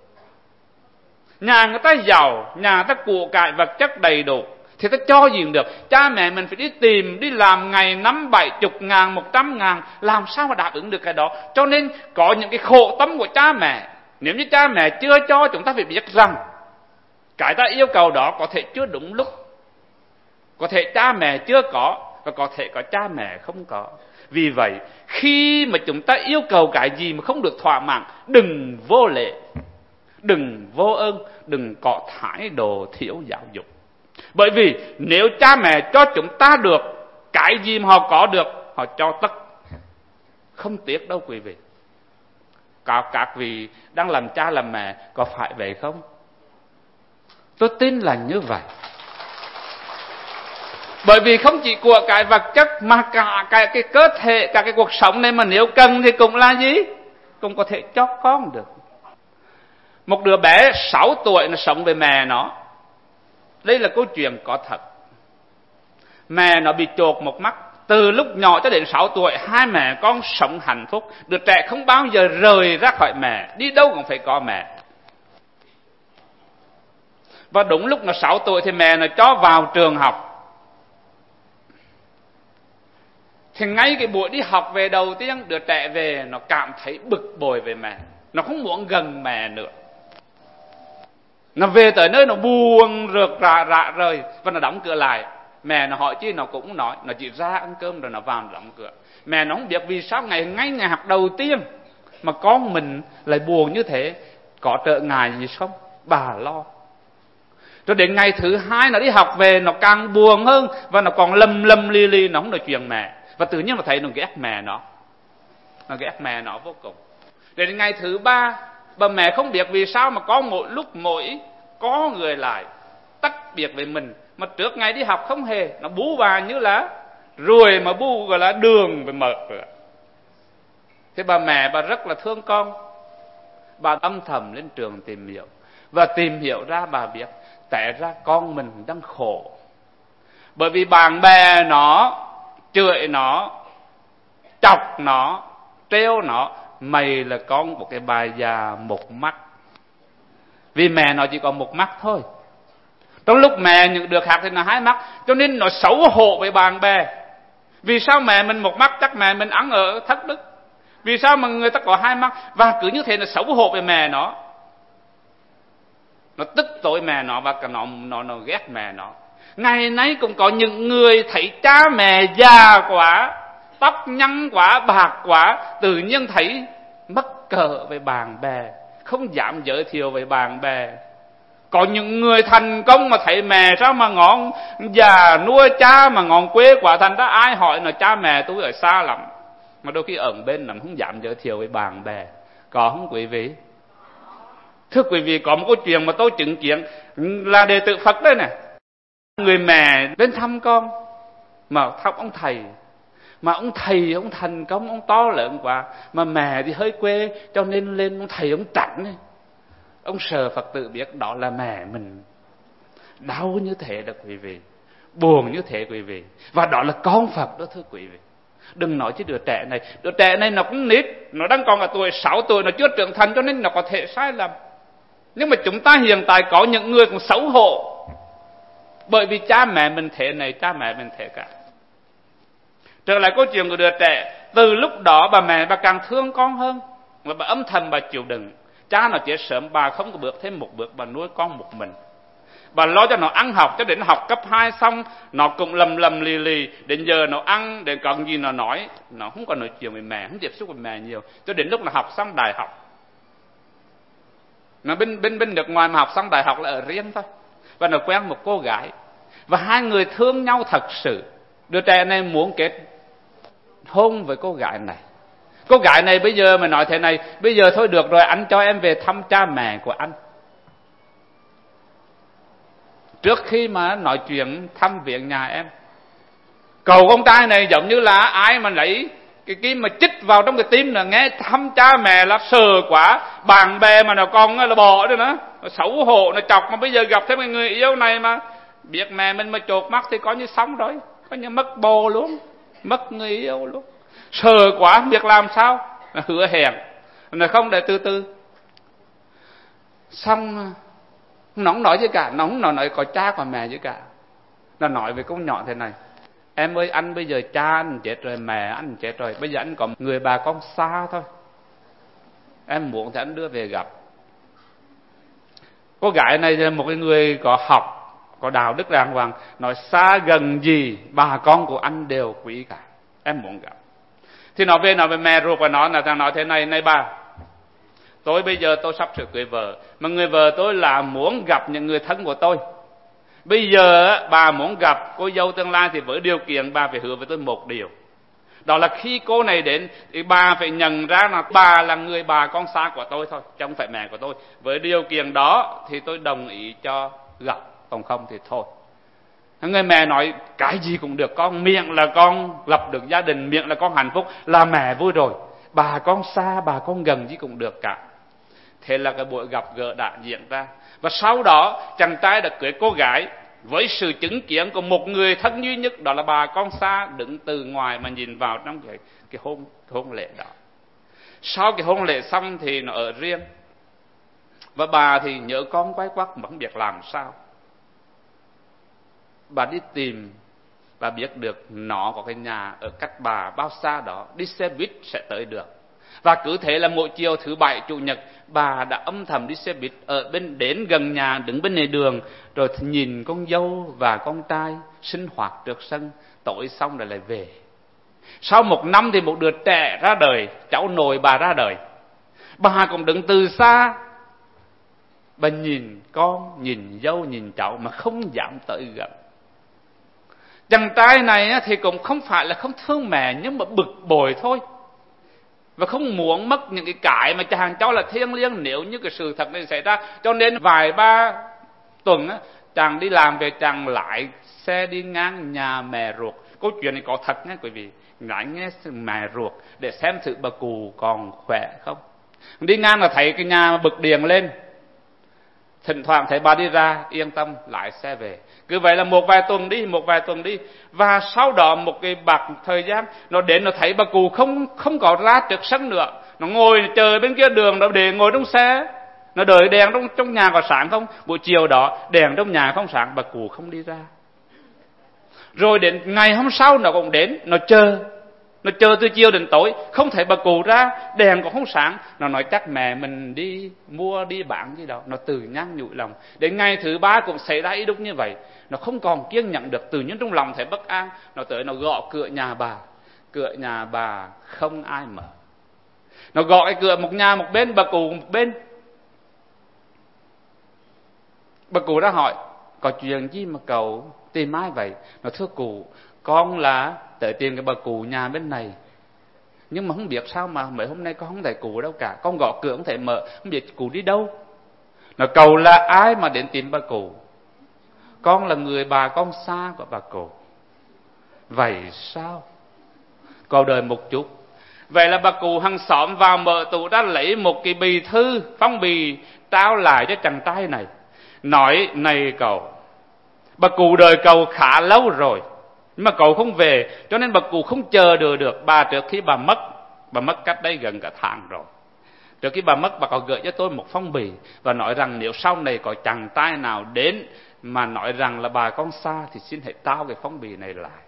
Nhà người ta giàu, nhà người ta của cải vật chất đầy đủ, thì ta cho gì cũng được. Cha mẹ mình phải đi tìm, đi làm ngày 50-70 ngàn, 100 ngàn, làm sao mà đáp ứng được cái đó. Cho nên có những cái khổ tâm của cha mẹ. Nếu như cha mẹ chưa cho, chúng ta phải biết rằng cái ta yêu cầu đó có thể chưa đúng lúc, có thể cha mẹ chưa có, và có thể có cha mẹ không có. Vì vậy khi mà chúng ta yêu cầu cái gì mà không được thỏa mãn, đừng vô lễ, đừng vô ơn, đừng có thái độ thiếu giáo dục. Bởi vì nếu cha mẹ cho chúng ta được cái gì mà họ có được, họ cho tất, không tiếc đâu quý vị. Các vị đang làm cha làm mẹ có phải vậy không? Tôi tin là như vậy. Bởi vì không chỉ của cái vật chất, mà cả cái cơ thể, cả cái cuộc sống này mà nếu cần thì cũng là gì? Cũng có thể cho con được. Một đứa bé 6 tuổi nó sống với mẹ nó. Đây là câu chuyện có thật. Mẹ nó bị chột một mắt. Từ lúc nhỏ cho đến 6 tuổi, hai mẹ con sống hạnh phúc. Đứa trẻ không bao giờ rời ra khỏi mẹ, đi đâu cũng phải có mẹ. Và đúng lúc nó 6 tuổi thì mẹ nó cho vào trường học. Thì ngay cái buổi đi học về đầu tiên, đứa trẻ về nó cảm thấy bực bội về mẹ, nó không muốn gần mẹ nữa. Nó về tới nơi nó buồn rợt rạ rời và nó đóng cửa lại. Mẹ nó hỏi chi nó cũng nói, nó chỉ ra ăn cơm rồi nó vào nó đóng cửa. Mẹ nó không biết vì sao ngay ngày học đầu tiên mà con mình lại buồn như thế, có trở ngại gì không? Bà lo. Rồi đến ngày thứ hai nó đi học về nó càng buồn hơn và nó còn lầm li nó không nói chuyện mẹ. Và tự nhiên nó thấy nó ghét mẹ nó ghét mẹ nó vô cùng. Đến ngày thứ ba, bà mẹ không biết vì sao mà có một lúc mỗi có người lại tách biệt với mình, mà trước ngày đi học không hề, nó bú bà như là ruồi mà bu gọi là đường với mật rồi. Thế bà mẹ bà rất là thương con, bà âm thầm lên trường tìm hiểu, và tìm hiểu ra bà biết tại ra con mình đang khổ, bởi vì bạn bè nó chửi nó, chọc nó, trêu nó, mày là con của cái bà già một mắt. Vì mẹ nó chỉ còn một mắt thôi, trong lúc mẹ nhận được hạt thì nó hai mắt, cho nên nó xấu hổ với bạn bè. Vì sao mẹ mình một mắt? Chắc mẹ mình ăn ở thất đức. Vì sao mà người ta có hai mắt? Và cứ như thế nó xấu hổ với mẹ nó tức tối mẹ nó, và nó ghét mẹ nó. Ngày nay cũng có những người thấy cha mẹ già quá, tóc nhăn quá, bạc quá, tự nhiên thấy mắc cỡ với bạn bè, không dám giới thiệu với bạn bè. Có những người thành công mà thấy mẹ sao mà ngọn già nuôi cha mà ngọn quê quá, thành ra ai hỏi là cha mẹ tôi ở xa lắm, mà đôi khi ở bên là không dám giới thiệu với bạn bè. Có không quý vị? Thưa quý vị, có một câu chuyện mà tôi chứng kiến là đệ tử Phật đây này. Người mẹ đến thăm con, mà thăm ông thầy, mà ông thầy ông thành công, ông to lớn quá, mà mẹ thì hơi quê, cho nên lên ông thầy ông tránh ấy. Ông sợ Phật tử biết đó là mẹ mình. Đau như thế đó quý vị, buồn như thế quý vị, và đó là con Phật đó thưa quý vị. Đừng nói chứ đứa trẻ này nó cũng nít, nó đang còn ở tuổi 6 tuổi, nó chưa trưởng thành, cho nên nó có thể sai lầm. Nhưng mà chúng ta hiện tại có những người cũng xấu hổ bởi vì cha mẹ mình thế này, cha mẹ mình thế cả. Trở lại câu chuyện của đứa trẻ, từ lúc đó bà mẹ bà càng thương con hơn, và bà âm thầm bà chịu đựng. Cha nó chết sớm, bà không có bước thêm một bước, bà nuôi con một mình. Bà lo cho nó ăn học, cho đến học cấp 2 xong nó cũng lầm lì, đến giờ nó ăn, đến cần gì nó nói, nó không còn nói chuyện với mẹ, không tiếp xúc với mẹ nhiều, cho đến lúc là học xong đại học. Nó bên nước ngoài mà học xong đại học là ở riêng thôi, và nó quen một cô gái, và hai người thương nhau thật sự. Đứa trẻ này muốn kết hôn với cô gái này. Cô gái này bây giờ mà nói thế này, bây giờ thôi được rồi, anh cho em về thăm cha mẹ của anh. Trước khi mà nói chuyện thăm viếng nhà em, cầu con trai này giống như là ai mà lấy cái mà chích vào trong cái tim, là nghe thăm cha mẹ là sợ quá, bạn bè mà nó còn là bỏ nữa, nó xấu hổ, nó chọc. Mà bây giờ gặp thêm người yêu này mà biết mẹ mình mà chột mắt thì coi như xong rồi, coi như mất bồ luôn, mất người yêu luôn. Sợ quá không biết làm sao, hứa hẹn là không, để từ từ. Xong nó không nói gì cả, nó không nói có cha có mẹ gì cả. Nó nói với con nhỏ thế này: em ơi, anh bây giờ cha anh chết rồi, mẹ anh chết rồi, bây giờ anh có người bà con xa thôi, em muốn thì anh đưa về gặp. Cô gái này là một cái người có học, có đạo đức đàng hoàng, nói xa gần gì bà con của anh đều quý cả, em muốn gặp. Thì nó về nói với mẹ ruột của nó, là thằng nói thế này: này bà, tôi bây giờ tôi sắp sửa cưới vợ, mà người vợ tôi là muốn gặp những người thân của tôi. Bây giờ bà muốn gặp cô dâu tương lai thì với điều kiện bà phải hứa với tôi một điều, đó là khi cô này đến thì bà phải nhận ra là bà là người bà con xa của tôi thôi, chứ không phải mẹ của tôi. Với điều kiện đó thì tôi đồng ý cho gặp, còn không thì thôi. Người mẹ nói cái gì cũng được con, miệng là con lập được gia đình, miệng là con hạnh phúc, là mẹ vui rồi. Bà con xa, bà con gần gì cũng được cả. Thế là cái buổi gặp gỡ đã diễn ra. Và sau đó chàng trai đã cưới cô gái với sự chứng kiến của một người thân duy nhất, đó là bà con xa đứng từ ngoài mà nhìn vào trong cái hôn lễ đó. Sau cái hôn lễ xong thì nó ở riêng, và bà thì nhớ con quay quắt mà không biết làm sao. Bà đi tìm và biết được nó có cái nhà ở cách bà bao xa đó, đi xe buýt sẽ tới được. Và cứ thế là mỗi chiều thứ Bảy, Chủ nhật, bà đã âm thầm đi xe buýt ở bên đến gần nhà, đứng bên lề đường, rồi nhìn con dâu và con trai sinh hoạt trước sân, tối xong rồi lại về. Sau 1 năm thì một đứa trẻ ra đời, cháu nội bà ra đời. Bà cũng đứng từ xa, bà nhìn con, nhìn dâu, nhìn cháu mà không dám tới gần. Chàng trai này thì cũng không phải là không thương mẹ, nhưng mà bực bội thôi, và không muốn mất những cái mà chàng cho là thiêng liêng nếu như cái sự thật này xảy ra. Cho nên vài ba tuần chàng đi làm về, chàng lại xe đi ngang nhà mẹ ruột. Câu chuyện này có thật nha quý vị, ngại nghe mẹ ruột để xem thử bà cụ còn khỏe không. Đi ngang là thấy cái nhà bật đèn lên, thỉnh thoảng thấy bà đi ra, yên tâm lại xe về. Cứ vậy là một vài tuần đi, và sau đó một cái bạc thời gian nó đến, nó thấy bà cụ không có ra trước sân nữa, nó ngồi chờ bên kia đường, nó để ngồi trong xe, nó đợi đèn trong nhà có sáng không. Buổi chiều đó đèn trong nhà không sáng, bà cụ không đi ra. Rồi đến ngày hôm sau nó cũng đến, nó chờ từ chiều đến tối, không thấy bà cụ ra, đèn cũng không sáng. Nó nói chắc mẹ mình đi mua đi bán gì đó, nó tự nhăn nhủi lòng. Đến ngày thứ 3 cũng xảy ra ý đúc như vậy, nó không còn kiên nhẫn được, tự nhiên trong lòng thấy bất an, nó tới nó gõ cửa nhà bà không ai mở. Nó gõ cái cửa một nhà một bên, bà cụ một bên. Bà cụ đã hỏi có chuyện gì mà cậu tìm ai vậy? Nó thưa cụ, con là tới tìm cái bà cụ nhà bên này, nhưng mà không biết sao mà mấy hôm nay con không thấy cụ đâu cả, con gõ cửa không thể mở, không biết cụ đi đâu. Nó cậu là ai mà đến tìm bà cụ? Con là người bà con xa của bà cụ. Vậy sao? Cậu đợi một chút. Vậy là bà cụ hàng xóm vào mở tủ ra lấy một cái bì thư, phong bì trao lại cho chàng trai này, nói này cậu, bà cụ đợi cậu khá lâu rồi, nhưng mà cậu không về, cho nên bà cụ không chờ được bà. Trước khi bà mất cách đây gần cả tháng rồi. Trước khi bà mất, bà có gửi cho tôi một phong bì và nói rằng nếu sau này có chàng trai nào đến mà nói rằng là bà con xa thì xin hãy trao cái phong bì này lại.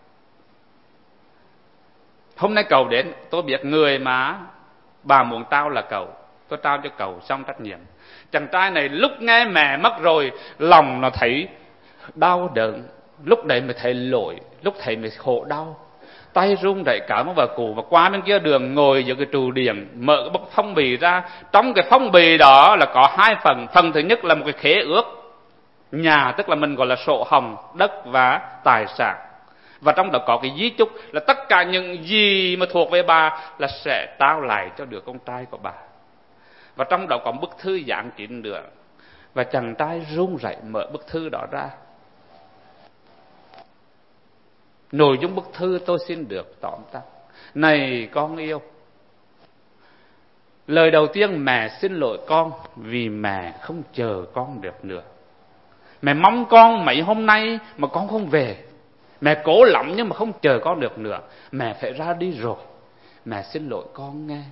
Hôm nay cậu đến, tôi biết người mà bà muốn trao là cậu, tôi trao cho cậu xong trách nhiệm. Chàng trai này lúc nghe mẹ mất rồi, lòng nó thấy đau đớn, lúc đấy mới thấy lỗi, lúc thấy mới khổ đau, tay run rẩy cảm ơn bà cụ. Và qua bên kia đường ngồi giữa cái trụ điện, mở cái bức phong bì ra. Trong cái phong bì đó là có 2 phần. Phần thứ nhất là một cái khế ước nhà, tức là mình gọi là sổ hồng đất và tài sản, và trong đó có cái di chúc là tất cả những gì mà thuộc về bà là sẽ trao lại cho đứa con trai của bà. Và trong đó có bức thư dán kín nữa. Và chàng trai run rẩy mở bức thư đó ra. Nội dung bức thư tôi xin được tóm tắt. Này con yêu, lời đầu tiên mẹ xin lỗi con vì mẹ không chờ con được nữa. Mẹ mong con mấy hôm nay mà con không về. Mẹ cố lắm nhưng mà không chờ con được nữa. Mẹ phải ra đi rồi. Mẹ xin lỗi con nghe.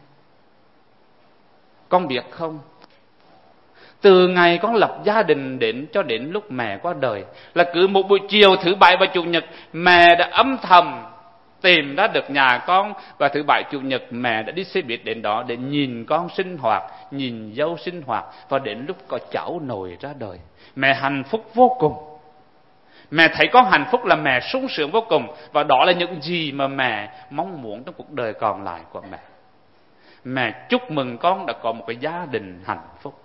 Con biết không, từ ngày con lập gia đình đến lúc mẹ qua đời, là cứ một buổi chiều thứ Bảy và Chủ nhật mẹ đã âm thầm tìm ra được nhà con, và thứ Bảy Chủ nhật mẹ đã đi xe buýt đến đó để nhìn con sinh hoạt, nhìn dâu sinh hoạt, và đến lúc có cháu nội ra đời, mẹ hạnh phúc vô cùng. Mẹ thấy con hạnh phúc là mẹ sung sướng vô cùng, và đó là những gì mà mẹ mong muốn trong cuộc đời còn lại của mẹ. Mẹ chúc mừng con đã có một cái gia đình hạnh phúc.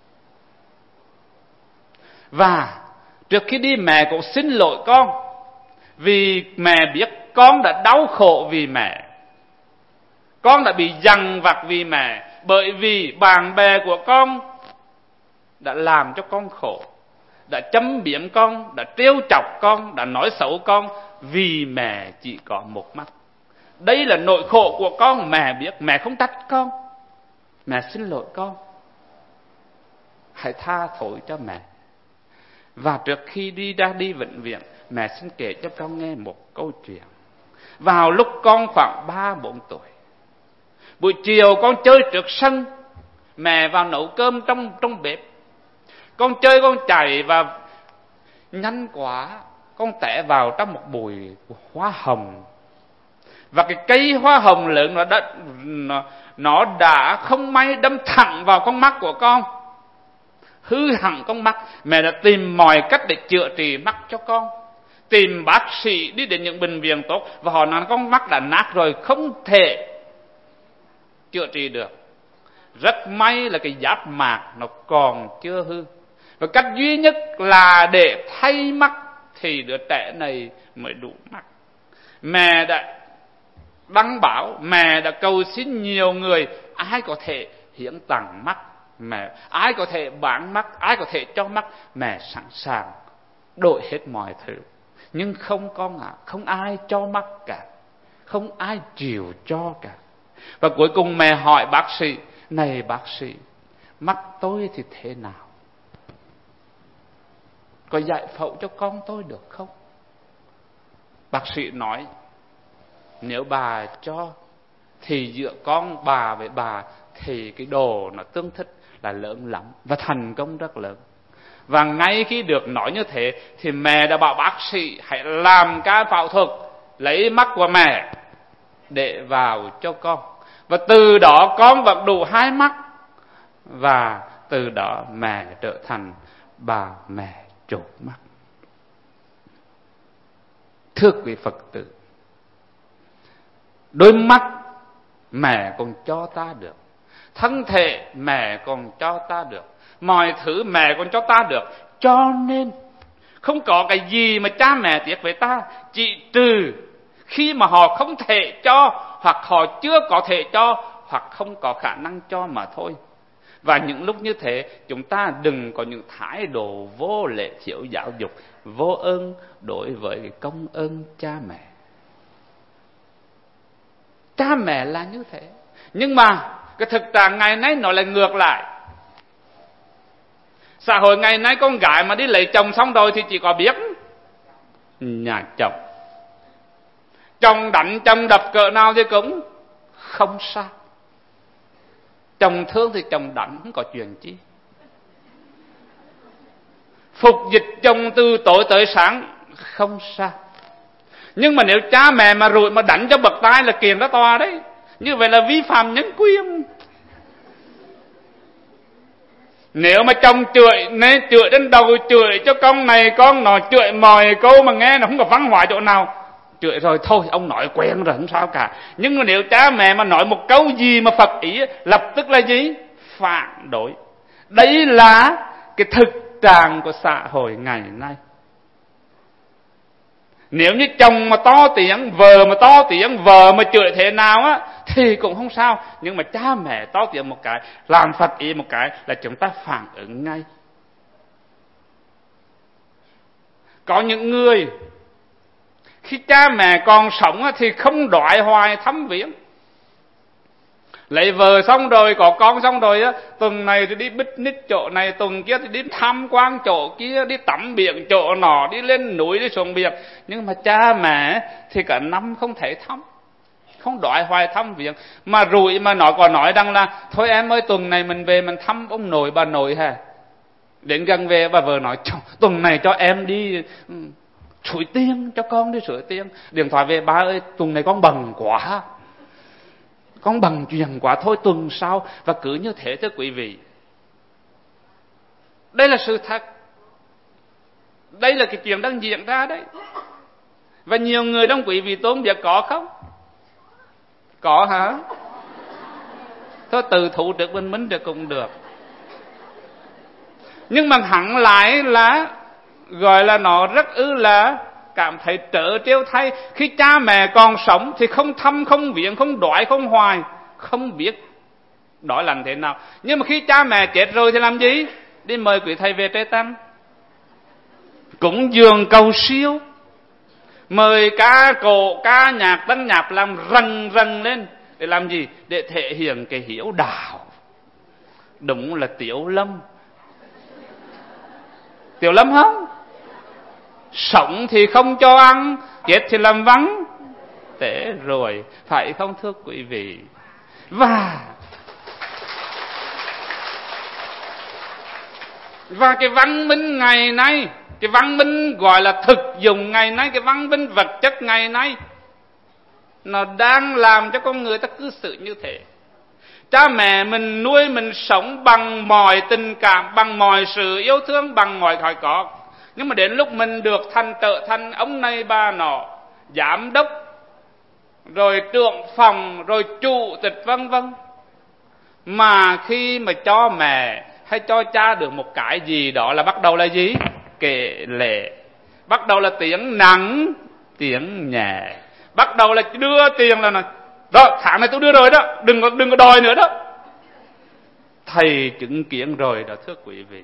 Và trước khi đi mẹ cũng xin lỗi con, vì mẹ biết con đã đau khổ vì mẹ, con đã bị dằn vặt vì mẹ, bởi vì bạn bè của con đã làm cho con khổ, đã châm biếm con, đã trêu chọc con, đã nói xấu con, vì mẹ chỉ có một mắt. Đây là nỗi khổ của con, mẹ biết, mẹ không trách con, mẹ xin lỗi con, hãy tha tội cho mẹ. Và trước khi đi bệnh viện, mẹ xin kể cho con nghe một câu chuyện. Vào lúc con khoảng 3-4 tuổi, buổi chiều con chơi trước sân, mẹ vào nấu cơm trong bếp. Con chơi con chạy và nhanh quá, con té vào trong một bụi hoa hồng. Và cái cây hoa hồng lớn nó đã không may đâm thẳng vào con mắt của con, hư hỏng con mắt. Mẹ đã tìm mọi cách để chữa trị mắt cho con, tìm bác sĩ, đi đến những bệnh viện tốt, và họ nói con mắt đã nát rồi, không thể chữa trị được. Rất may là cái giáp mạc nó còn chưa hư, và cách duy nhất là để thay mắt thì đứa trẻ này mới đủ mắt. Mẹ đã đăng báo, mẹ đã cầu xin nhiều người, ai có thể hiến tặng mắt mẹ, ai có thể bán mắt, ai có thể cho mắt, mẹ sẵn sàng đổi hết mọi thứ. Nhưng không con ạ, không ai cho mắt cả, không ai chịu cho cả. Và cuối cùng mẹ hỏi bác sĩ, này bác sĩ, mắt tôi thì thế nào? Có giải phẫu cho con tôi được không? Bác sĩ nói, nếu bà cho thì giữa con bà với bà thì cái đồ nó tương thích là lớn lắm và thành công rất lớn. Và ngay khi được nói như thế thì mẹ đã bảo bác sĩ hãy làm ca phẫu thuật lấy mắt của mẹ để vào cho con. Và từ đó con vẫn đủ hai mắt, và từ đó mẹ trở thành bà mẹ trổ mắt. Thưa quý Phật tử, đôi mắt mẹ còn cho ta được, thân thể mẹ còn cho ta được, mọi thứ mẹ còn cho ta được. Cho nên không có cái gì mà cha mẹ tiếc với ta, chỉ trừ khi mà họ không thể cho, hoặc họ chưa có thể cho, hoặc không có khả năng cho mà thôi. Và những lúc như thế, chúng ta đừng có những thái độ vô lễ, thiếu giáo dục, vô ơn đối với công ơn cha mẹ. Cha mẹ là như thế, nhưng mà cái thực trạng ngày nay nó lại ngược lại. Xã hội ngày nay con gái mà đi lấy chồng xong rồi thì chỉ có biết nhà chồng. Chồng đánh chồng đập cỡ nào thì cũng không sao. Chồng thương thì chồng đánh, không có chuyện chi. Phục dịch chồng từ tối tới sáng không sao. Nhưng mà nếu cha mẹ mà rủi mà đánh cho bậc tai là kiện ra tòa đấy. Như vậy là vi phạm nhân quyền. Nếu mà chồng chửi, nên chửi đến đầu, chửi cho con này con nọ, chửi mọi câu mà nghe nó không có văn hóa chỗ nào, chửi rồi thôi, ông nói quen rồi không sao cả. Nhưng mà nếu cha mẹ mà nói một câu gì mà Phật ý, lập tức là gì? Phản đối. Đấy là cái thực trạng của xã hội ngày nay. Nếu như chồng mà to tiếng, vợ mà to tiếng, vợ mà chửi thế nào á thì cũng không sao. Nhưng mà cha mẹ to tiếng một cái, làm Phật ý một cái là chúng ta phản ứng ngay. Có những người khi cha mẹ còn sống thì không đoại hoài thăm viếng. Lấy vợ xong rồi, có con xong rồi á, tuần này thì đi picnic chỗ này, tuần kia thì đi tham quan chỗ kia, đi tắm biển chỗ nọ, đi lên núi, đi xuống biển. Nhưng mà cha mẹ thì cả năm không thể thăm, không đoại hoài thăm viếng. Mà rủi mà nó còn nói rằng là thôi em ơi, tuần này mình về mình thăm ông nội bà nội ha. Đến gần về bà vợ nói tuần này cho em đi Suối Tiên, cho con đi Suối Tiên. Điện thoại về, ba ơi tuần này con bận quá, con bằng chuyện quá, thôi tuần sau. Và cứ như thế thưa quý vị. Đây là sự thật. Đây là cái chuyện đang diễn ra đấy. Và nhiều người trong quý vị tôi không biết có không? Có hả? Thôi từ thủ được bên mình được cũng được. Nhưng mà hẳn lại là gọi là nó rất là cảm thấy trở trêu thay. Khi cha mẹ còn sống thì không thăm, không viếng, không đói, không hoài, không biết đói làm thế nào. Nhưng mà khi cha mẹ chết rồi thì làm gì? Đi mời quý thầy về Tây Tăng, cúng dường cầu siêu, mời ca cổ, ca nhạc, tân nhạc làm rần rần lên. Để làm gì? Để thể hiện cái hiếu đạo. Đúng là Tiểu Lâm. Tiểu Lâm không? Sống thì không cho ăn, chết thì làm vắng thế rồi, phải không thưa quý vị? Và cái văn minh ngày nay Cái văn minh gọi là thực dụng ngày nay, cái văn minh vật chất ngày nay, nó đang làm cho con người ta cư xử như thế. Cha mẹ mình nuôi mình sống bằng mọi tình cảm, bằng mọi sự yêu thương, bằng mọi khỏi có. Nhưng mà đến lúc mình được trở thành ông này bà nọ, giám đốc, rồi trưởng phòng, rồi chủ tịch vân vân, mà khi mà cho mẹ hay cho cha được một cái gì đó là bắt đầu là gì? Kể lệ. Bắt đầu là tiếng nặng, tiếng nhẹ. Bắt đầu là đưa tiền là đó, tháng này tôi đưa rồi đó, đừng có đòi nữa đó. Thầy chứng kiến rồi đó thưa quý vị.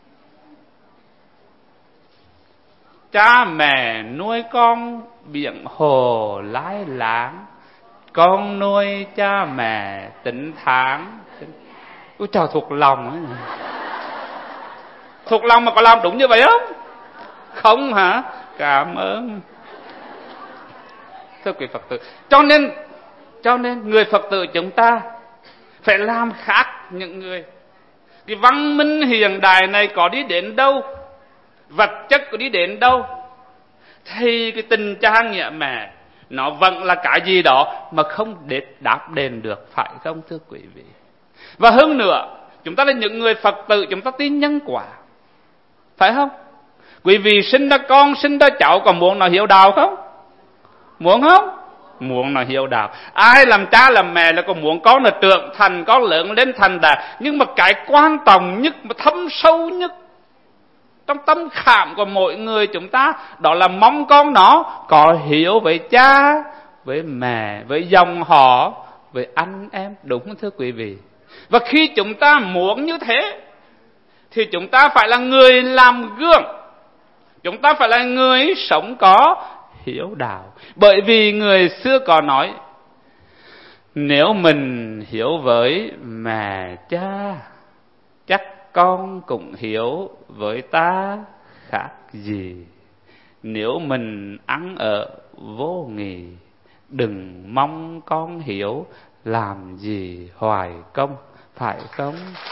Cha mẹ nuôi con biển hồ lái láng, con nuôi cha mẹ tính tháng. Ôi trời, thuộc lòng ấy. Thuộc lòng mà có làm đúng như vậy không? Không hả? Cảm ơn. Thưa quý Phật tử, cho nên người Phật tử chúng ta phải làm khác những người. Cái văn minh hiện đại này có đi đến đâu, vật chất có đi đến đâu, thì cái tình cha nghĩa mẹ nó vẫn là cái gì đó mà không đáp đền được, phải không thưa quý vị? Và hơn nữa, chúng ta là những người Phật tử, chúng ta tin nhân quả, phải không? Quý vị sinh ra con, sinh ra cháu, còn muốn nó hiểu đạo không? Muốn không? Muốn nó hiểu đạo. Ai làm cha làm mẹ là còn muốn con là trưởng thành, con lớn lên thành đạt. Nhưng mà cái quan trọng nhất, mà thâm sâu nhất trong tâm khảm của mỗi người chúng ta, đó là mong con nó có hiểu với cha, với mẹ, với dòng họ, với anh em. Đúng không thưa quý vị? Và khi chúng ta muốn như thế, thì chúng ta phải là người làm gương, chúng ta phải là người sống có hiếu đạo. Bởi vì người xưa có nói, nếu mình hiếu với mẹ cha, chắc con cũng hiếu với ta khác gì. Nếu mình ăn ở vô nghị, đừng mong con hiếu làm gì hoài công, phải không?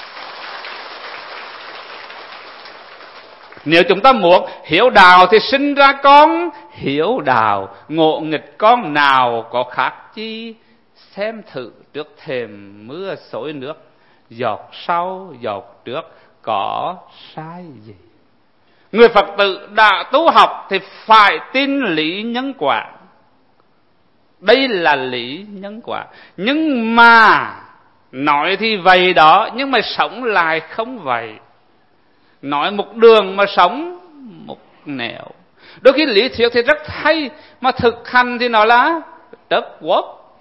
Nếu chúng ta muốn hiếu đạo thì sinh ra con hiếu đạo, ngộ nghịch con nào có khác chi. Xem thử trước thềm mưa xối nước, giọt sau giọt trước có sai gì. Người Phật tử đã tu học thì phải tin lý nhân quả. Đây là lý nhân quả. Nhưng mà nói thì vậy đó, nhưng mà sống lại không vậy. Nói một đường mà sống một nẻo. Đôi khi lý thuyết thì rất hay, mà thực hành thì nó là trớt quất.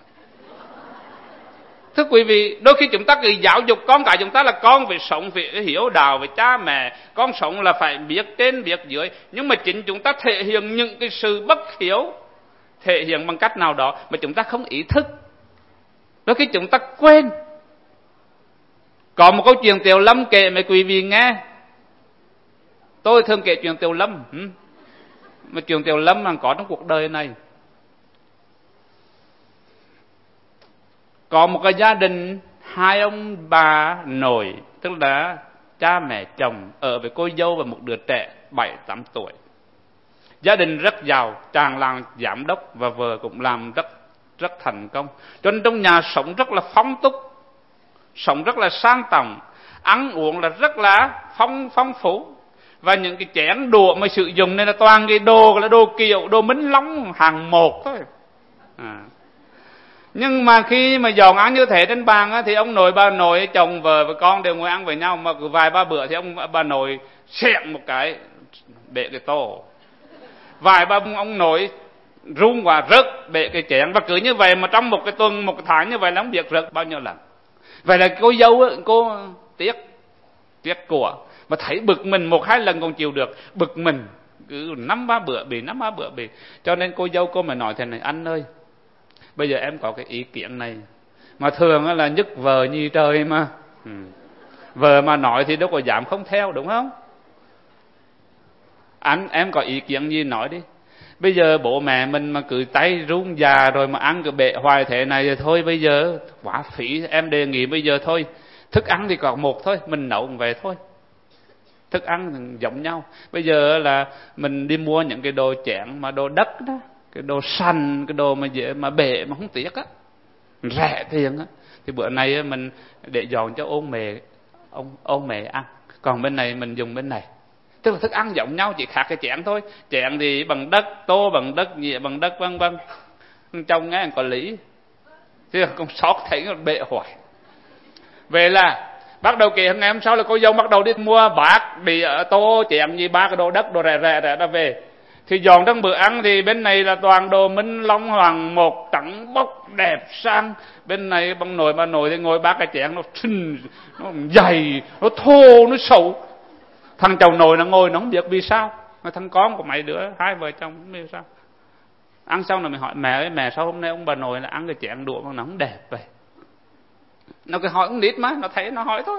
Thưa quý vị, đôi khi chúng ta cứ giáo dục con cái chúng ta là con phải sống, phải hiểu đạo với cha mẹ, con sống là phải biết trên biết dưới. Nhưng mà chính chúng ta thể hiện những cái sự bất hiếu, thể hiện bằng cách nào đó mà chúng ta không ý thức. Đôi khi chúng ta quên. Có một câu chuyện Tiểu Lâm kể mấy quý vị nghe. Tôi thường kể chuyện Tiểu Lâm, mà chuyện Tiểu Lâm mà có trong cuộc đời này. Có một cái gia đình, hai ông bà nội, tức là cha mẹ chồng, ở với cô dâu và một đứa trẻ 7-8 tuổi. Gia đình rất giàu, chàng làm giám đốc và vợ cũng làm rất thành công. Cho nên trong nhà sống rất là phong túc, sống rất là sang trọng, ăn uống là rất là phong phú. Và những cái chén đũa mà sử dụng nên là toàn cái đồ là đồ kiệu, đồ Minh Long hàng một thôi. Nhưng mà khi mà dọn ăn như thế trên bàn á, thì ông nội, bà nội, chồng, vợ và con đều ngồi ăn với nhau. Mà cứ vài ba bữa thì bà nội xẹn một cái, bể cái tô. Vài ba ông nội run quá rớt bể cái chén. Và cứ như vậy mà trong một cái tuần, một cái tháng như vậy là không biết rớt bao nhiêu lần. Vậy là cô dâu á, cô tiếc của. Mà thấy bực mình 1-2 lần còn chịu được, bực mình cứ 5-3 bữa bị. Cho nên cô dâu cô mà nói thế này: anh ơi, bây giờ em có cái ý kiến này, mà thường là nhức vợ như trời mà. Vợ mà nói thì đâu có dám không theo, đúng không? Em có ý kiến gì nói đi. Bây giờ bố mẹ mình mà cứ tay run già rồi mà ăn cái bệ hoài thế này thì thôi, bây giờ quá phí. Em đề nghị bây giờ thôi, thức ăn thì còn một thôi, mình nấu về thôi. thức ăn giống nhau. Bây giờ là mình đi mua những cái đồ chén mà đồ đất đó, cái đồ sành, cái đồ mà bể mà không tiếc á, rẻ tiền á, thì bữa nay mình để dọn cho ông mẹ ăn, còn bên này mình dùng bên này. Tức là thức ăn giống nhau, chỉ khác cái chén thôi. Chén thì bằng đất, tô bằng đất, dĩa bằng đất, vân vân. Trong nghe có lý, chứ con sót thấy nó bể hoài. Về là bắt đầu kỳ ngày hôm sau là cô dâu bắt đầu đi mua bát, đĩa, tô, chén gì, ba cái đồ đất, đồ rẻ đã về. Thì dọn trong bữa ăn thì bên này là toàn đồ Minh Long Hoàng một, trắng bóc đẹp sang. Bên này bằng nồi bà nồi thì ngồi ba cái chén nó dày, nó thô, nó xấu. Thằng chồng nồi nó ngồi nó không biết vì sao, mà thằng con của mấy đứa, hai vợ chồng không biết sao. Ăn xong rồi mình hỏi mẹ ơi, mẹ sao hôm nay ông bà nội là ăn cái chén đũa mà nó không đẹp vậy? Nó cứ hỏi con nít mà, nó thấy nó hỏi thôi.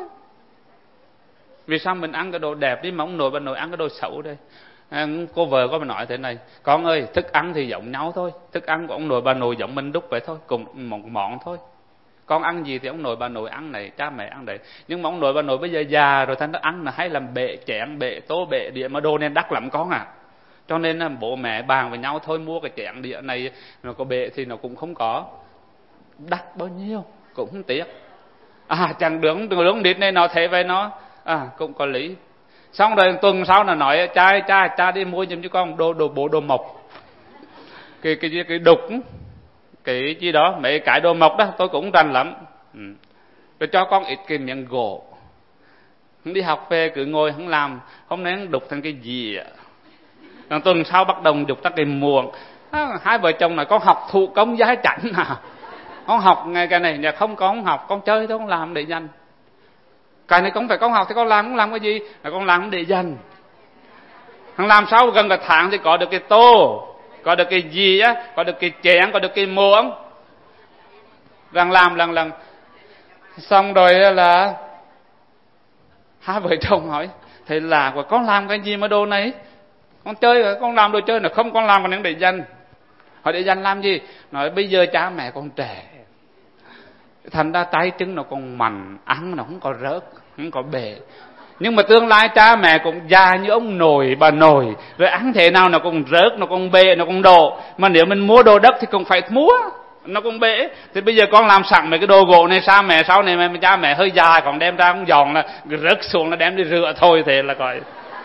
Vì sao mình ăn cái đồ đẹp đi mà ông nội bà nội ăn cái đồ xấu đây? Cô vợ có mà nói thế này: con ơi, thức ăn thì giống nhau thôi, thức ăn của ông nội bà nội giống mình đúc vậy thôi, cùng một món thôi. Con ăn gì thì ông nội bà nội ăn này, cha mẹ ăn đấy. Nhưng mà ông nội bà nội bây giờ già rồi, thành nó ăn là hay làm bệ chén, bệ tô, bệ đĩa mà đồ nên đắt lắm con à. Cho nên là bố mẹ bàn với nhau thôi, mua cái chén đĩa này nó có bệ thì nó cũng không có đắt bao nhiêu, cũng không tiếc. Chẳng đứng đít này nó thế vậy nó cũng có lý. Xong rồi tuần sau là nói cha đi mua giùm cho con đồ mộc, cái đục, cái gì đó, mấy cái đồ mộc đó tôi cũng rành lắm. Rồi cho con ít cái miếng gỗ, đi học về cứ ngồi không làm, hôm nay đục thành cái gì. Rồi tuần sau bắt đầu đục ta cái muỗng. Hai vợ chồng nói con học thủ công giá chảnh con học ngay cái này, không con học, con chơi thôi, con làm để dành. Cái này không phải con học thì con làm cái gì, là con làm để dành. Thằng làm sao gần cả tháng thì có được cái tô, có được cái gì á, có được cái chén, có được cái muỗng. Rằng làm lần xong rồi là hai vợ chồng hỏi thầy là của con làm cái gì mà đồ này, con chơi, con làm đồ chơi là không, con làm còn những để dành. Hỏi để dành làm gì? Nói bây giờ cha mẹ con trẻ, thành ra tay chân nó còn mặn, ăn nó không có rớt, không có bể. Nhưng mà tương lai cha mẹ cũng già như ông nội bà nội, rồi ăn thế nào nó cũng rớt, nó cũng bể, nó cũng đổ. Mà nếu mình mua đồ đất thì cũng phải mua, nó cũng bể. Thì bây giờ con làm sẵn mấy cái đồ gỗ này, sao mẹ sau này mà cha mẹ hơi già còn đem ra không giòn là rớt xuống là đem đi rửa thôi, thế là coi.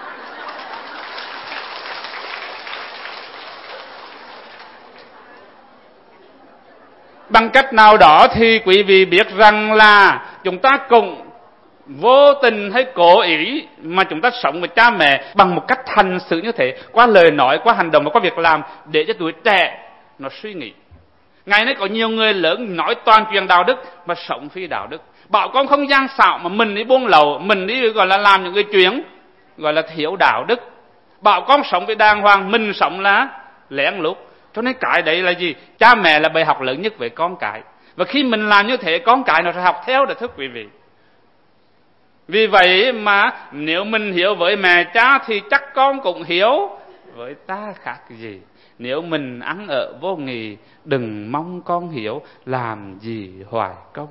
Bằng cách nào đó thì quý vị biết rằng là chúng ta cũng vô tình hay cố ý mà chúng ta sống với cha mẹ bằng một cách hành xử như thế, qua lời nói, qua hành động và qua việc làm, để cho tuổi trẻ nó suy nghĩ. Ngày nay có nhiều người lớn nói toàn chuyện đạo đức mà sống phi đạo đức, bảo con không gian xạo mà mình đi buông lậu, mình đi gọi là làm những cái chuyện gọi là thiếu đạo đức, bảo con sống với đàng hoàng, mình sống là lén lút. Cho nên cái đấy là gì? Cha mẹ là bài học lớn nhất với con cái. Và khi mình làm như thế, con cái nó sẽ học theo đó, thưa quý vị. Vì vậy mà nếu mình hiếu với mẹ cha thì chắc con cũng hiếu với ta khác gì. Nếu mình ăn ở vô nghị, đừng mong con hiếu, làm gì hoài công.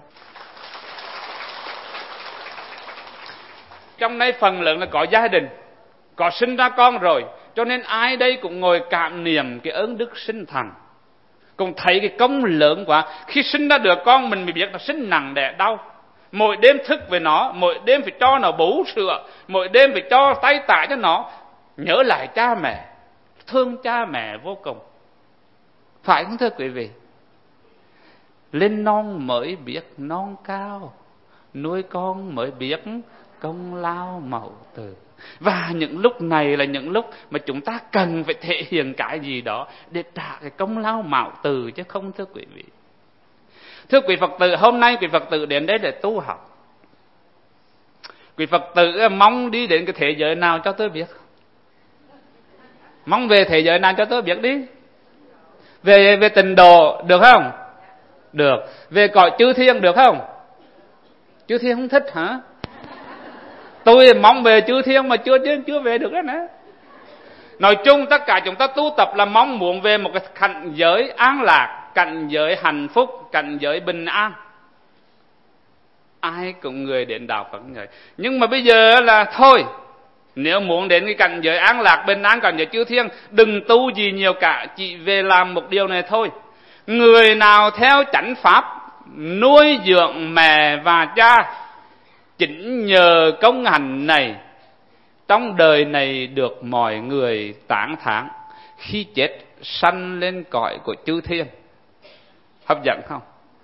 Trong đây phần lớn là có gia đình, có sinh ra con rồi, cho nên ai đây cũng ngồi cảm niệm cái ơn đức sinh thành, cũng thấy cái công lớn quá. Khi sinh ra được con mình mới biết là sinh nặng đẻ đau. Mỗi đêm thức về nó, mỗi đêm phải cho nó bú sữa, mỗi đêm phải cho tay tải cho nó. Nhớ lại cha mẹ, thương cha mẹ vô cùng. Phải không thưa quý vị? Lên non mới biết non cao, nuôi con mới biết công lao mẫu tử. Và những lúc này là những lúc mà chúng ta cần phải thể hiện cái gì đó để trả cái công lao mạo từ, chứ không, thưa quý vị. Thưa quý Phật tử, hôm nay quý Phật tử đến đây để tu học. Quý Phật tử mong đi đến cái thế giới nào cho tôi biết? Mong về thế giới nào cho tôi biết đi. Về Tịnh Độ được không? Được. Về cõi chư thiên được không? Chư thiên không thích hả? Tôi mong về chư thiên mà chưa về được đó nữa. Nói chung tất cả chúng ta tu tập là mong muốn về một cái cảnh giới an lạc, cảnh giới hạnh phúc, cảnh giới bình an. Ai cũng người đến đạo Phật người. Nhưng mà bây giờ là thôi, Nếu muốn đến cái cảnh giới an lạc bình an cảnh giới chư thiên, đừng tu gì nhiều cả, chỉ về làm một điều này thôi. Người nào theo chánh pháp, nuôi dưỡng mẹ và cha, chính nhờ công hành này, trong đời này được mọi người tán thán, khi chết sanh lên cõi của chư thiên. Hấp dẫn không?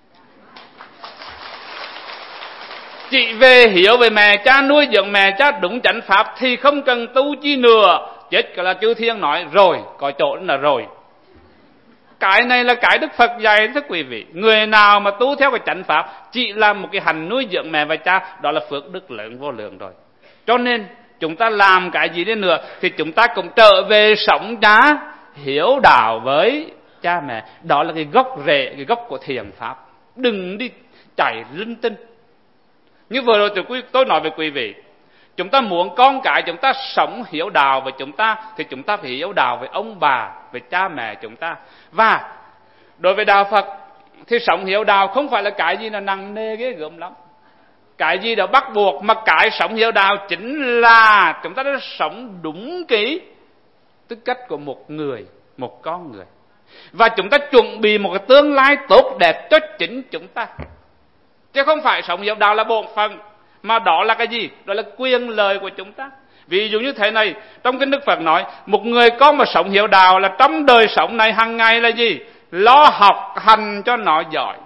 Chỉ về hiếu về mẹ cha, nuôi dưỡng mẹ cha đúng chánh pháp thì không cần tu chi nữa. Chết cả là chư thiên nói rồi, có chỗ là rồi. Cái này là cái Đức Phật dạy thưa quý vị. Người nào mà tu theo cái chánh pháp, chỉ là một cái hành nuôi dưỡng mẹ và cha, đó là phước đức lớn vô lượng rồi. Cho nên chúng ta làm cái gì đi nữa thì chúng ta cũng trở về sống cha hiếu đạo với cha mẹ. Đó là cái gốc rễ, cái gốc của thiền pháp. Đừng đi chạy linh tinh. Như vừa rồi tôi nói với quý vị, chúng ta muốn con cái chúng ta sống hiếu đạo với chúng ta thì chúng ta phải hiếu đạo với ông bà, với cha mẹ chúng ta. Và đối với đạo Phật thì sống hiếu đạo không phải là cái gì là nặng nề ghê gớm lắm, cái gì đó bắt buộc, mà cái sống hiếu đạo chính là chúng ta đã sống đúng cái tư cách của một người, một con người, và chúng ta chuẩn bị một cái tương lai tốt đẹp cho chính chúng ta. Chứ không phải sống hiếu đạo là bổn phận, mà đó là cái gì? Đó là quyền lợi của chúng ta. Ví dụ như thế này, trong kinh Đức Phật nói, một người con mà sống hiếu đạo là trong đời sống này hàng ngày là gì? Lo học hành cho nó giỏi,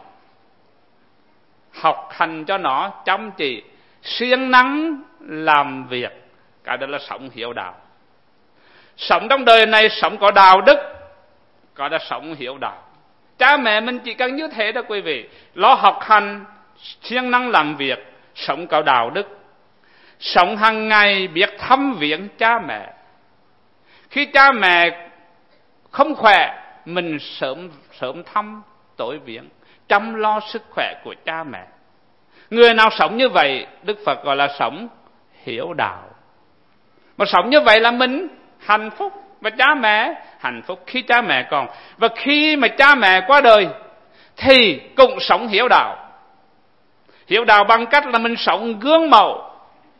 học hành cho nó chăm chỉ, siêng năng làm việc. Cái đó là sống hiếu đạo. Sống trong đời này sống có đạo đức, cái đó là sống hiếu đạo. Cha mẹ mình chỉ cần như thế đó quý vị, lo học hành, siêng năng làm việc, sống có đạo đức, sống hàng ngày biết thăm viếng cha mẹ. Khi cha mẹ không khỏe, mình sớm thăm tối viếng, chăm lo sức khỏe của cha mẹ. Người nào sống như vậy, Đức Phật gọi là sống hiếu đạo. Mà sống như vậy là mình hạnh phúc, và cha mẹ hạnh phúc khi cha mẹ còn. Và khi mà cha mẹ qua đời thì cũng sống hiếu đạo. Hiếu đạo bằng cách là mình sống gương mẫu,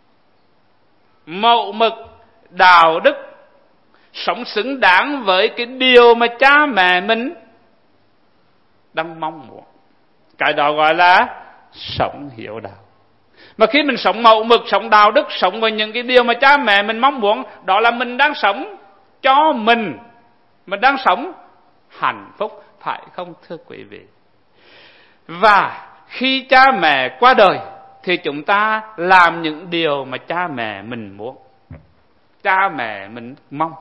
mẫu mực, đạo đức, sống xứng đáng với cái điều mà cha mẹ mình đang mong muốn. Cái đó gọi là sống hiếu đạo. Mà khi mình sống mẫu mực, sống đạo đức, sống với những cái điều mà cha mẹ mình mong muốn, đó là mình đang sống cho mình đang sống hạnh phúc, phải không thưa quý vị? Và khi cha mẹ qua đời thì chúng ta làm những điều mà cha mẹ mình muốn, cha mẹ mình mong.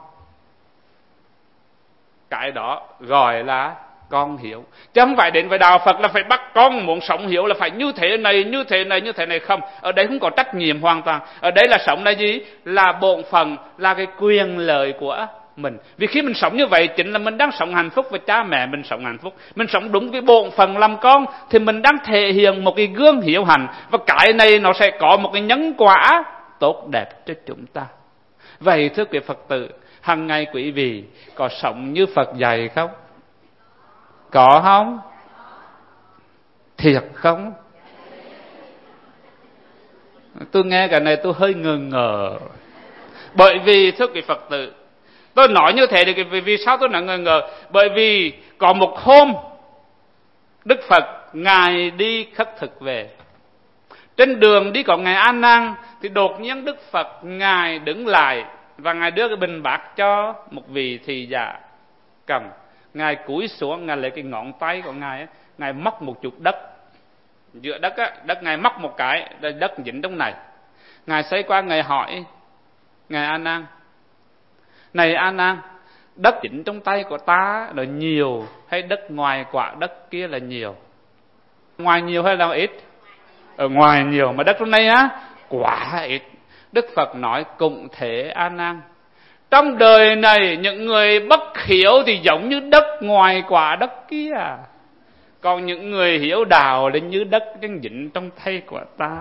Cái đó gọi là con hiếu. Chứ không phải đến với đạo Phật là phải bắt con muốn sống hiếu là phải như thế này, như thế này, như thế này, không. Ở đây không có trách nhiệm hoàn toàn. Ở đây là sống là gì? Là bổn phận, là cái quyền lợi của mình. Vì khi mình sống như vậy chính là mình đang sống hạnh phúc, và cha mẹ mình sống hạnh phúc. Mình sống đúng cái bổn phận làm con thì mình đang thể hiện một cái gương hiếu hạnh, và cái này nó sẽ có một cái nhân quả tốt đẹp cho chúng ta. Vậy thưa quý Phật tử, hàng ngày quý vị có sống như Phật dạy không? Có không? Thiệt không? Tôi nghe cái này tôi hơi ngờ ngờ. Bởi vì thưa quý Phật tử, tôi nói như thế thì vì sao tôi nói ngờ ngờ? Bởi vì có một hôm Đức Phật Ngài đi khất thực về. Trên đường đi có Ngài A Nan thì đột nhiên Đức Phật Ngài đứng lại và Ngài đưa cái bình bát cho một vị thị giả cầm. Ngài cúi xuống, Ngài lấy cái ngón tay của Ngài, Ngài móc một chút đất. Giữa đất á, đất Ngài móc một cái, đất dính trong này. Ngài xoay qua, Ngài hỏi Ngài A Nan: này A Nan, đất dính trong tay của ta là nhiều hay đất ngoài quả đất kia là nhiều? Ngoài nhiều hay là ít? Ở ngoài nhiều, mà đất trong này á quả ít. Đức Phật nói cũng thế A Nan, trong đời này những người bất hiếu thì giống như đất ngoài quả đất kia, còn những người hiếu đạo là như đất đang dính trong tay của ta.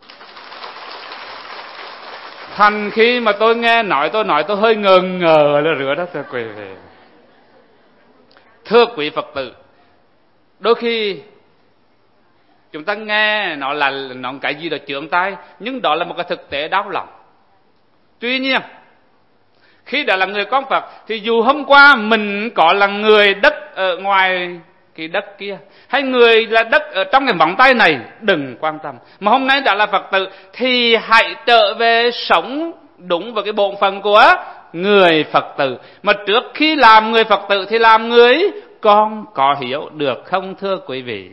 Thành khi mà tôi nghe nói tôi hơi ngờ ngờ là rửa đó thưa quý vị. Thưa quý Phật tử, đôi khi chúng ta nghe nó cái gì đó chướng tai, nhưng đó là một cái thực tế đau lòng. Tuy nhiên, khi đã là người con Phật thì dù hôm qua mình có là người đất ở ngoài cái đất kia, hay người là đất ở trong cái vòng tay này, đừng quan tâm. Mà hôm nay đã là Phật tử thì hãy trở về sống đúng vào cái bổn phận của người Phật tử. Mà trước khi làm người Phật tử thì làm người con có hiếu, được không thưa quý vị?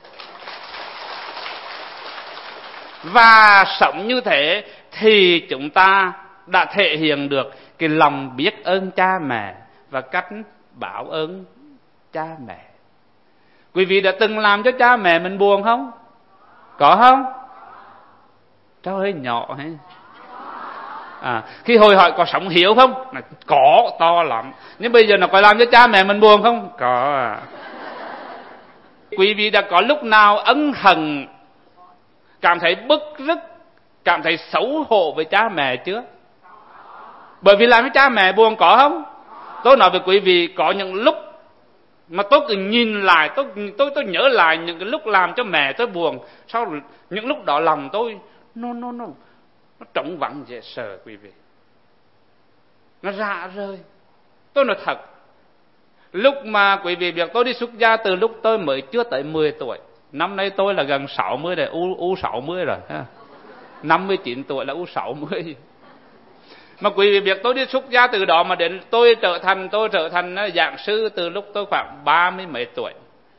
Và sống như thế thì chúng ta đã thể hiện được cái lòng biết ơn cha mẹ và cách báo ơn cha mẹ. Quý vị đã từng làm cho cha mẹ mình buồn không? Có không? Cháu hơi nhỏ hay? Khi hồi hỏi có sống hiếu không? Có, to lắm. Nhưng bây giờ nó có làm cho cha mẹ mình buồn không? Có. Quý vị đã có lúc nào ân hận, cảm thấy bức rứt, cảm thấy xấu hổ với cha mẹ chưa? Bởi vì làm cho cha mẹ buồn có không? Tôi nói với quý vị, có những lúc mà tôi cứ nhìn lại, tôi nhớ lại những cái lúc làm cho mẹ tôi buồn. Sau những lúc đó lòng tôi nó trống vắng dễ sợ quý vị. Nó rã rơi. Tôi nói thật, lúc mà quý vị biết tôi đi xuất gia từ lúc tôi mới chưa tới 10 tuổi. Năm nay tôi là gần 60 rồi, U60 rồi. 59 tuổi là U60. Mà quý vị biết tôi đi xuất gia từ đó mà đến tôi trở thành giảng sư từ lúc tôi khoảng 30 mấy tuổi.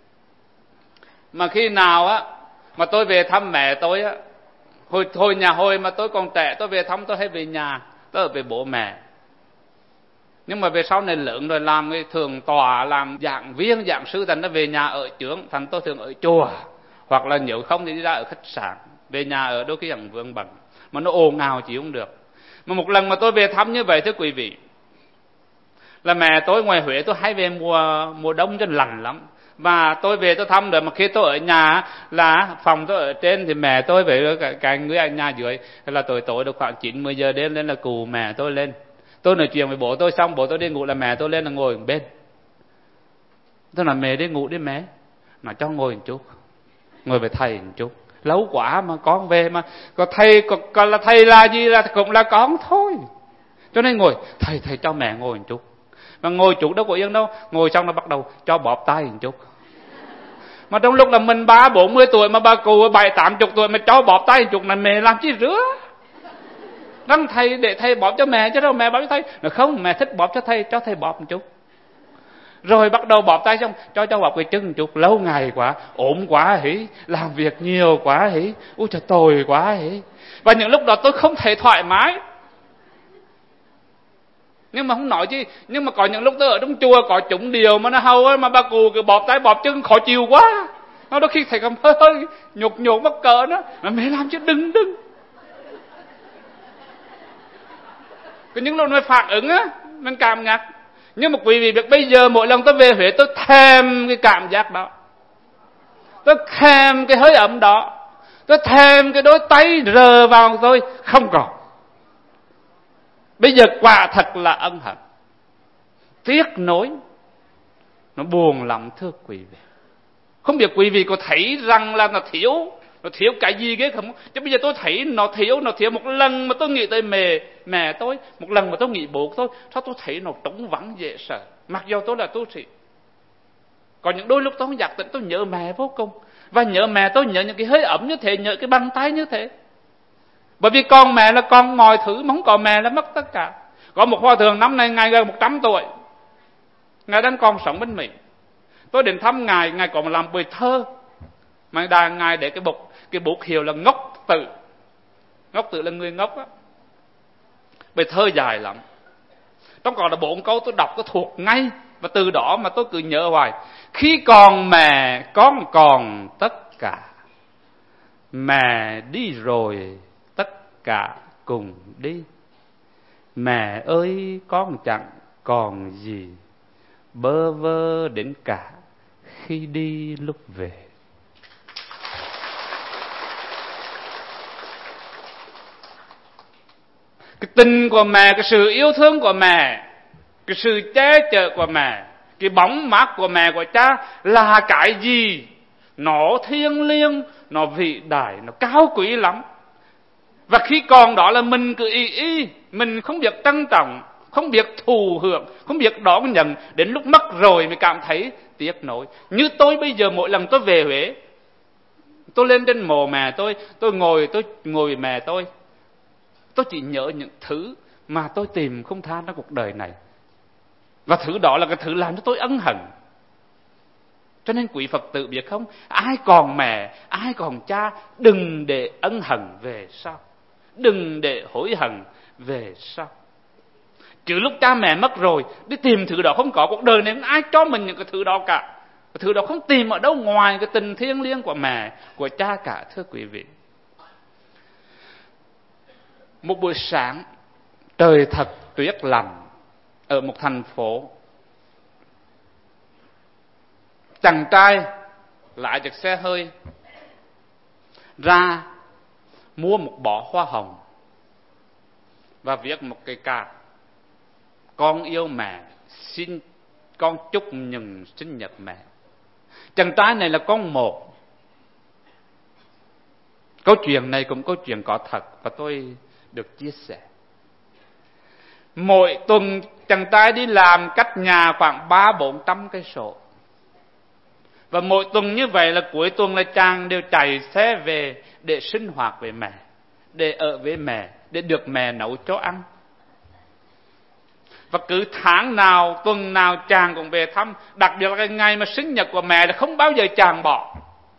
Mà khi nào á mà tôi về thăm mẹ tôi á, hồi mà tôi còn trẻ, tôi về thăm tôi hay về nhà, tôi ở về bố mẹ. Nhưng mà về sau này lớn rồi làm cái thường tòa, làm giảng viên, giảng sư, thành nó về nhà ở chướng, thành tôi thường ở chùa, hoặc là nếu không thì đi ra ở khách sạn, về nhà ở đôi khi hẳn vương bẩn, mà nó ồn ào chịu không được. Mà một lần mà tôi về thăm như vậy thưa quý vị, là mẹ tôi ngoài Huế, tôi hay về mùa đông cho lạnh lắm. Và tôi về tôi thăm rồi, mà khi tôi ở nhà là phòng tôi ở trên thì mẹ tôi về cái người ở nhà dưới, là tối được khoảng 9-10 giờ đêm lên là cù mẹ tôi lên. Tôi nói chuyện với bố tôi xong, bố tôi đi ngủ là mẹ tôi lên là ngồi ở bên. Tôi nói mẹ đi ngủ đi mẹ. Nói cho ngồi một chút, ngồi với thầy một chút. Lâu quá mà con về mà có thầy, còn là thầy là gì là cũng là con thôi. Cho nên ngồi, thầy cho mẹ ngồi một chút. Mà ngồi chút đâu có yên đâu, ngồi xong nó bắt đầu cho bóp tay một chút. Mà trong lúc là mình 30-40 tuổi mà bà cụ 70-80 tuổi mà cho bóp tay một chút là mẹ làm chi rứa. Đăng thầy để thầy bóp cho mẹ chứ đâu mẹ bóp cho thầy. Nói không, mẹ thích bóp cho thầy bóp một chút. Rồi bắt đầu bóp tay xong cho bóp cái chân một chút. Lâu ngày quá, ốm quá hỉ, làm việc nhiều quá hỉ, ui trời tồi quá hỉ. Và những lúc đó tôi không thể thoải mái. Nhưng mà không nói chứ, nhưng mà có những lúc tôi ở trong chùa có chúng điều mà nó hầu ấy, mà bà cụ cứ bóp tay bóp chân khó chịu quá. Nó đôi khi thầy cầm hơi nhột mắc cỡ nó, mà mẹ làm chứ đừng. Có những lúc nó phản ứng á, mình cảm nhắc. Nhưng mà quý vị biết bây giờ mỗi lần tôi về Huế tôi thèm cái cảm giác đó. Tôi thèm cái hơi ấm đó. Tôi thèm cái đôi tay rờ vào tôi không còn. Bây giờ quả thật là ân hận, tiếc nối, nó buồn lắm thưa quý vị. Không biết quý vị có thấy rằng là nó thiếu cái gì ghê không? Chứ bây giờ tôi thấy nó thiếu một lần mà tôi nghĩ tới mẹ tôi, một lần mà tôi nghĩ bố tôi, sao tôi thấy nó trống vắng dễ sợ. Mặc dù tôi là tu sĩ, có những đôi lúc tôi không giác tỉnh, tôi nhớ mẹ vô cùng. Và nhớ mẹ tôi nhớ những cái hơi ấm như thế, nhớ cái bàn tay như thế. Bởi vì con mẹ là con mọi thứ, mà không có mẹ là mất tất cả. Có một hòa thượng năm nay ngài gần 100 tuổi, ngài đang còn sống bên Mỹ. Tôi đến thăm ngài còn làm bài thơ, mà ngài để cái bút hiệu là Ngốc Tự. Ngốc Tự là người ngốc á. Bài thơ dài lắm, trong còn là 4 câu tôi đọc có thuộc ngay. Và từ đó mà tôi cứ nhớ hoài. Khi còn mẹ con còn tất cả, mẹ đi rồi tất cả cùng đi. Mẹ ơi con chẳng còn gì, bơ vơ đến cả khi đi lúc về. Cái tình của mẹ, cái sự yêu thương của mẹ, cái sự che chở của mẹ, cái bóng mát của mẹ của cha là cái gì? Nó thiêng liêng, nó vĩ đại, nó cao quý lắm. Và khi còn đó là mình cứ mình không biết trân trọng, không biết thụ hưởng, không biết đón nhận, đến lúc mất rồi mới cảm thấy tiếc nuối. Như tôi bây giờ mỗi lần tôi về Huế, tôi lên trên mộ mẹ tôi ngồi mẹ tôi chỉ nhớ những thứ mà tôi tìm không tha trong cuộc đời này. Và thứ đó là cái thứ làm cho tôi ân hận. Cho nên quý Phật tử biết không, ai còn mẹ, ai còn cha, đừng để ân hận về sau, đừng để hối hận về sau. Chứ lúc cha mẹ mất rồi, đi tìm thứ đó không có, cuộc đời này không ai cho mình những cái thứ đó cả. Cái thứ đó không tìm ở đâu ngoài cái tình thiêng liêng của mẹ, của cha cả, thưa quý vị. Một buổi sáng, trời thật tuyết lạnh ở một thành phố. Chàng trai lái chiếc xe hơi ra mua một bó hoa hồng và viết một cái card: con yêu mẹ, xin con chúc mừng sinh nhật mẹ. Chàng trai này là con một. Câu chuyện này cũng câu chuyện có thật và tôi được chia sẻ. Mỗi tuần chàng trai đi làm cách nhà khoảng 300-400 cây số. Và mỗi tuần như vậy là cuối tuần là chàng đều chạy xe về để sinh hoạt với mẹ, để ở với mẹ, để được mẹ nấu cho ăn. Và cứ tháng nào, tuần nào chàng cũng về thăm. Đặc biệt là cái ngày mà sinh nhật của mẹ là không bao giờ chàng bỏ.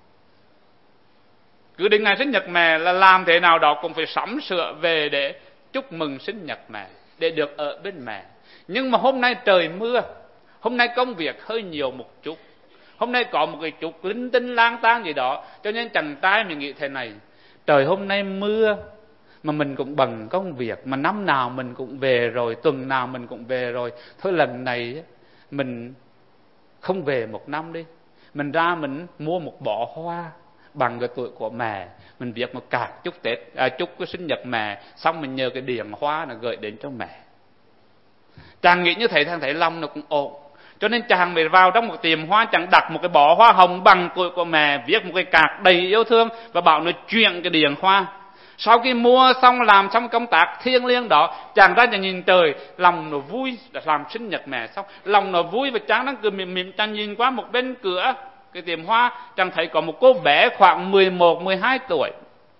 Cứ đến ngày sinh nhật mẹ là làm thế nào đó cũng phải sắm sửa về để chúc mừng sinh nhật mẹ, để được ở bên mẹ. Nhưng mà hôm nay trời mưa, hôm nay công việc hơi nhiều một chút, hôm nay có một cái chút linh tinh lang tang gì đó, cho nên chàng trai mình nghĩ thế này: trời hôm nay mưa mà mình cũng bận công việc, mà năm nào mình cũng về rồi, tuần nào mình cũng về rồi, thôi lần này mình không về một năm đi, mình ra mình mua một bó hoa bằng cái tuổi của mẹ, mình viết một card chúc Tết, chúc cái sinh nhật mẹ, xong mình nhờ cái điền hoa là gửi đến cho mẹ. Chàng nghĩ như thế, thằng thấy lòng nó cũng ổn. Cho nên chàng mới vào trong một tiệm hoa, chàng đặt một cái bó hoa hồng bằng tuổi của mẹ, viết một cái card đầy yêu thương và bảo nó chuyển cái điền hoa. Sau khi mua xong, làm xong công tác thiêng liêng đó, chàng ra nhà nhìn trời, lòng nó vui, làm sinh nhật mẹ xong, lòng nó vui và chàng đang cười mỉm mỉm. Chàng nhìn qua một bên cửa cái tiệm hoa, chàng thấy có một cô bé khoảng 11-12 tuổi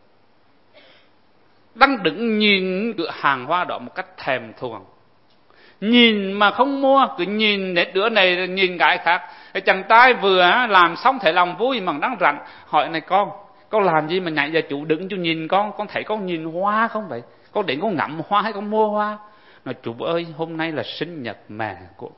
đang đứng nhìn cửa hàng hoa đó một cách thèm thuồng. Nhìn mà không mua, cứ nhìn đến đứa này nhìn cái khác. Chàng trai vừa làm xong thấy lòng vui mà đang rảnh, hỏi này con làm gì mà nãy giờ chủ đứng chú nhìn con thấy con nhìn hoa không vậy? Con đến con ngắm hoa hay con mua hoa? Nói chủ ơi, hôm nay là sinh nhật mẹ của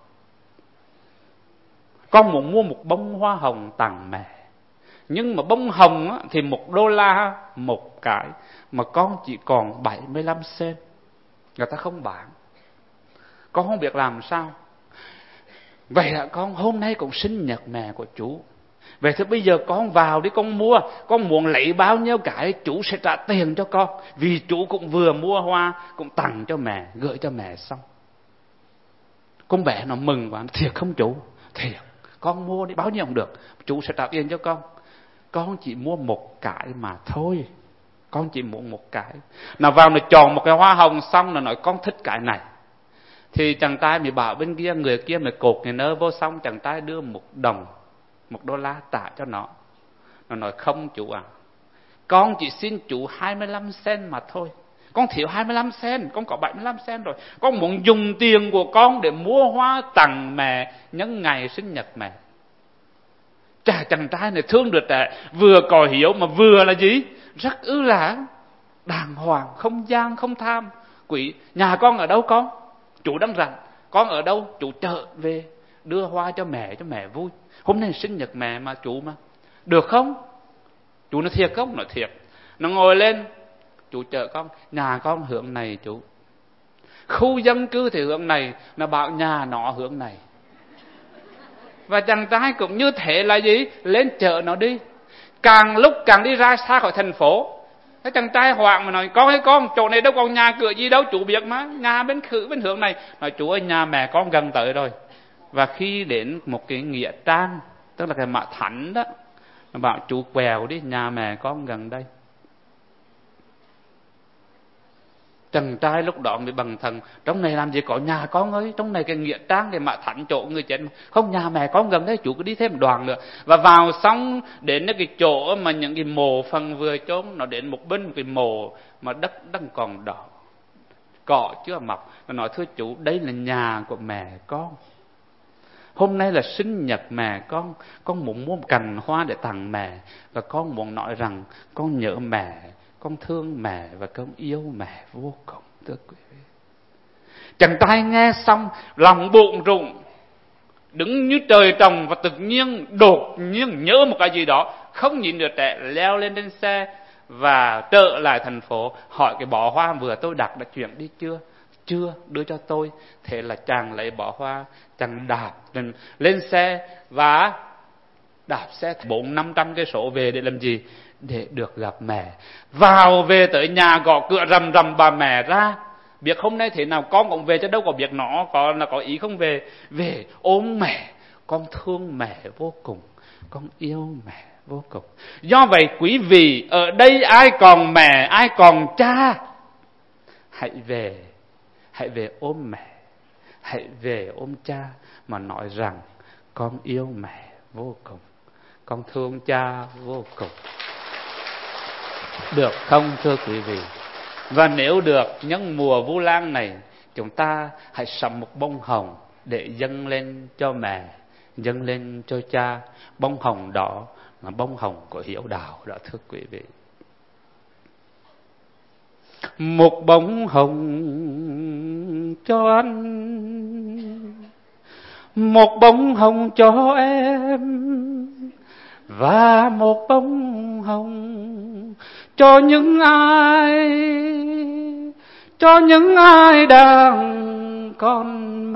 con muốn mua một bông hoa hồng tặng mẹ. Nhưng mà bông hồng thì $1 một cái, mà con chỉ còn 75 cent, người ta không bán. Con không biết làm sao. Vậy là con hôm nay cũng sinh nhật mẹ của chú. Vậy thì bây giờ con vào đi, con mua. Con muốn lấy bao nhiêu cái chú sẽ trả tiền cho con. Vì chú cũng vừa mua hoa, cũng tặng cho mẹ, gửi cho mẹ xong. Con bé nó mừng quá: thiệt không chú? Thiệt, con mua đi bao nhiêu cũng được, chú sẽ trả tiền cho con. Con chỉ mua một cái mà thôi, con chỉ muốn một cái. Nó vào nó chọn một cái hoa hồng xong, nó nói con thích cái này. Thì chàng trai mới bảo bên kia, người kia mới cột cái nơ vô, xong chàng trai đưa $1 trả cho nó. Nó nói không chú à, con chỉ xin chú 25 cent mà thôi. Con thiếu 25 cent, con có 75 cent rồi. Con muốn dùng tiền của con để mua hoa tặng mẹ nhân ngày sinh nhật mẹ. Chàng trai này thương được trẻ, vừa có hiếu mà vừa là gì? Rất ư là đàng hoàng, không gian, không tham. Quý, nhà con ở đâu con? Chú đang rảnh. Con ở đâu? Chú chợ về đưa hoa cho mẹ vui. Hôm nay sinh nhật mẹ mà chú mà. Được không? Chú nói thiệt không? Nói thiệt. Nó ngồi lên, chú chợ con, nhà con hướng này chú. Khu dân cư thì hướng này, nó bảo nhà nó hướng này. Và chàng trai cũng như thế là gì? Lên chợ nó đi. Càng lúc càng đi ra xa khỏi thành phố. Cái chàng trai hoảng mà nói: con ơi con, chỗ này đâu còn nhà cửa gì đâu, chú biết mà, nhà bên hướng này. Nói chú ơi, nhà mẹ con gần tới rồi. Và khi đến một cái nghĩa trang, tức là cái mạ thánh đó, nó bảo chú quẹo đi, nhà mẹ con gần đây. Chàng trai lúc đó mới bằng thần: trong này làm gì có nhà con ơi, trong này cái nghĩa trang cái mạ thánh chỗ người chết, không nhà mẹ con gần đấy, chú cứ đi thêm đoạn nữa. Và vào xong đến cái chỗ mà những cái mồ phần vừa chôn, nó đến một bên cái mồ mà đất đang còn đỏ, cỏ chưa mọc. Nó nói: thưa chú, đây là nhà của mẹ con, hôm nay là sinh nhật mẹ con muốn mua một cành hoa để tặng mẹ, và con muốn nói rằng con nhớ mẹ, con thương mẹ và con yêu mẹ vô cùng. Thưa quý vị, chàng trai nghe xong lòng bụng rụng, đứng như trời trồng, và tự nhiên đột nhiên nhớ một cái gì đó, không nhìn được trẻ, leo lên trên xe và trở lại thành phố, hỏi cái bó hoa vừa tôi đặt đã chuyển đi chưa? Chưa, đưa cho tôi. Thế là chàng lấy bó hoa, chàng đạp lên xe và đạp xe 400-500 cây số về để làm gì? Để được gặp mẹ. Vào về tới nhà gõ cửa rầm rầm, bà mẹ ra: biết hôm nay thế nào con cũng về, chứ đâu có biết nó có ý không về. Về ôm mẹ, con thương mẹ vô cùng, con yêu mẹ vô cùng. Do vậy quý vị, ở đây ai còn mẹ, ai còn cha, hãy về ôm mẹ, hãy về ôm cha mà nói rằng con yêu mẹ vô cùng, con thương cha vô cùng. Được không thưa quý vị? Và nếu được, nhân mùa Vu Lan này, chúng ta hãy sắm một bông hồng để dâng lên cho mẹ, dâng lên cho cha. Bông hồng đó là bông hồng của hiếu đạo đó thưa quý vị. Một bông hồng cho anh, một bông hồng cho em, và một bông hồng cho những ai đang còn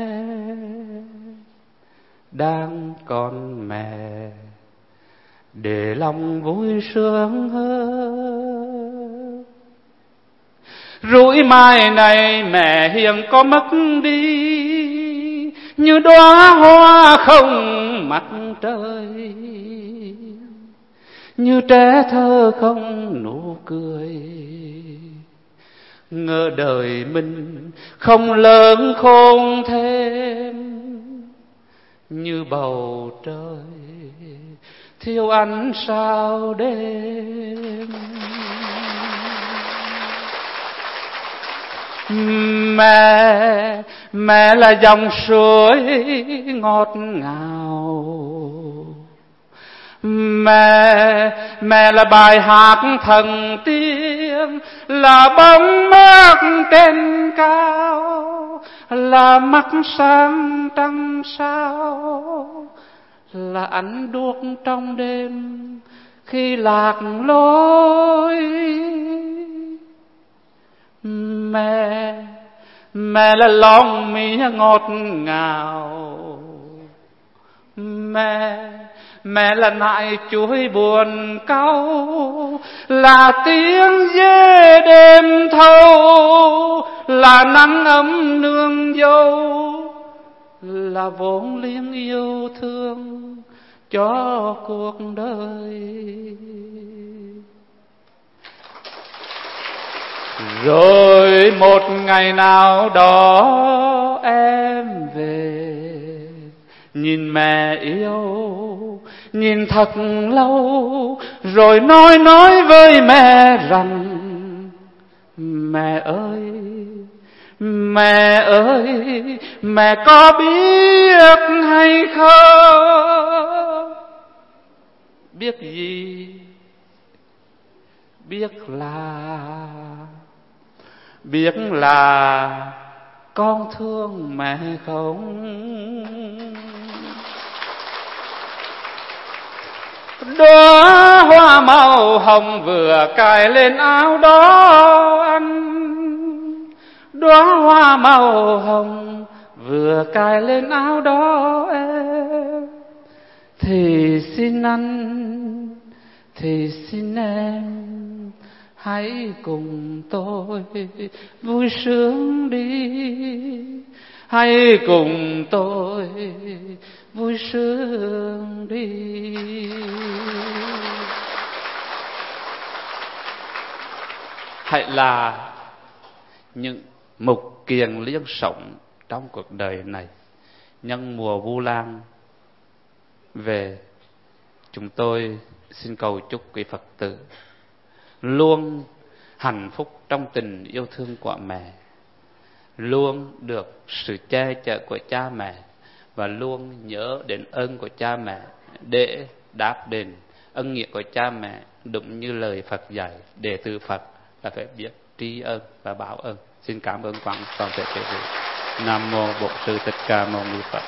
mẹ, để lòng vui sướng hơn. Rủi mai này mẹ hiền có mất đi, như đóa hoa không mặt trời, như trẻ thơ không nụ cười. Ngỡ đời mình không lớn khôn thêm, như bầu trời thiếu ánh sao đêm. Mẹ là dòng suối ngọt ngào, mẹ là bài hát thần tiên, là bóng mát trên cao, là mắt sáng trăng sao, là ánh đuốc trong đêm khi lạc lối. Mẹ là lòng mía ngọt ngào, mẹ là nại chuối buồn cau, là tiếng dê đêm thâu, là nắng ấm nương dâu, là vốn liếng yêu thương cho cuộc đời. Rồi một ngày nào đó em về, nhìn mẹ yêu, nhìn thật lâu, rồi nói với mẹ rằng: mẹ ơi, mẹ có biết hay không? Biết gì? Biết là con thương mẹ không? Đóa hoa màu hồng vừa cài lên áo đó anh, đóa hoa màu hồng vừa cài lên áo đó em, thì xin anh, thì xin em, hãy cùng tôi vui sướng đi, hãy cùng tôi vui sướng đi. những mục kiền liêng sống trong cuộc đời này. Nhân mùa Vu Lan về, chúng tôi xin cầu chúc quý Phật tử luôn hạnh phúc trong tình yêu thương của mẹ, luôn được sự che chở của cha mẹ, và luôn nhớ đến ơn của cha mẹ để đáp đền ân nghĩa của cha mẹ. Đúng như lời Phật dạy, đệ tử Phật là phải biết tri ân và báo ơn. Xin cảm ơn toàn thể quý vị. Nam mô Bổn Sư Thích Ca Mâu Ni Phật.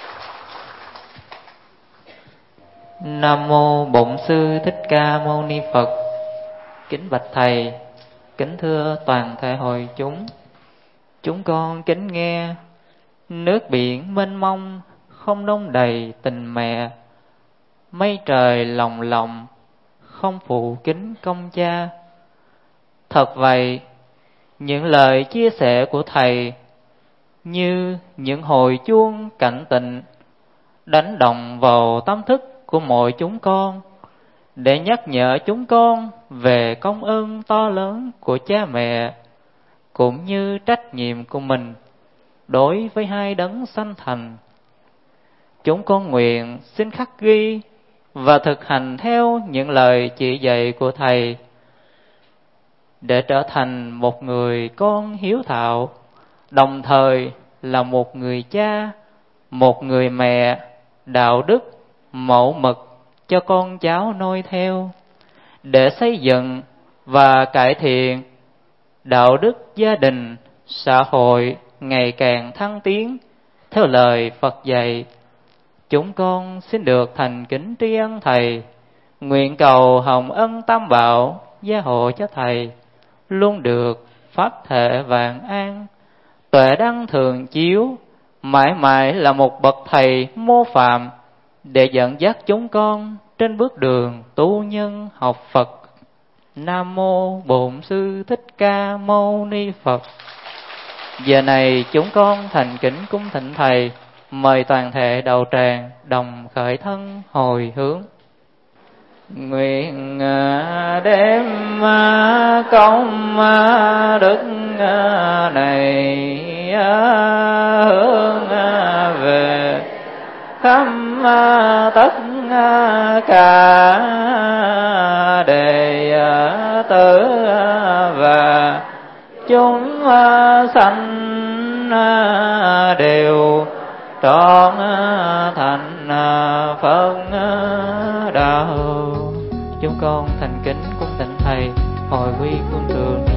Nam mô Bổn Sư Thích Ca Mâu Ni Phật. Kính bạch thầy, kính thưa toàn thể hội chúng con kính nghe. Nước biển mênh mông không đong đầy tình mẹ, mây trời lồng lộng không phụ kính công cha. Thật vậy, những lời chia sẻ của thầy như những hồi chuông cảnh tỉnh, đánh động vào tâm thức của mỗi chúng con, để nhắc nhở chúng con về công ơn to lớn của cha mẹ, cũng như trách nhiệm của mình đối với hai đấng sanh thành. Chúng con nguyện xin khắc ghi và thực hành theo những lời chỉ dạy của thầy, để trở thành một người con hiếu thảo, đồng thời là một người cha, một người mẹ đạo đức, mẫu mực cho con cháu noi theo, để xây dựng và cải thiện đạo đức gia đình, xã hội ngày càng thăng tiến theo lời Phật dạy. Chúng con xin được thành kính tri ân thầy, nguyện cầu hồng ân tam bảo gia hộ cho thầy luôn được pháp thể vạn an, tuệ đăng thường chiếu, mãi mãi là một bậc thầy mô phạm, để dẫn dắt chúng con trên bước đường tu nhân học Phật. Nam mô Bổn Sư Thích Ca Mâu Ni Phật. Giờ này chúng con thành kính cung thỉnh thầy, mời toàn thể đạo tràng đồng khởi thân hồi hướng. Nguyện đem công đức này hướng về khắp tất cả đệ tử và chúng sanh đều trọn thành Phật đạo. Chúng con thành kính cung thỉnh thầy hồi quy phương trường.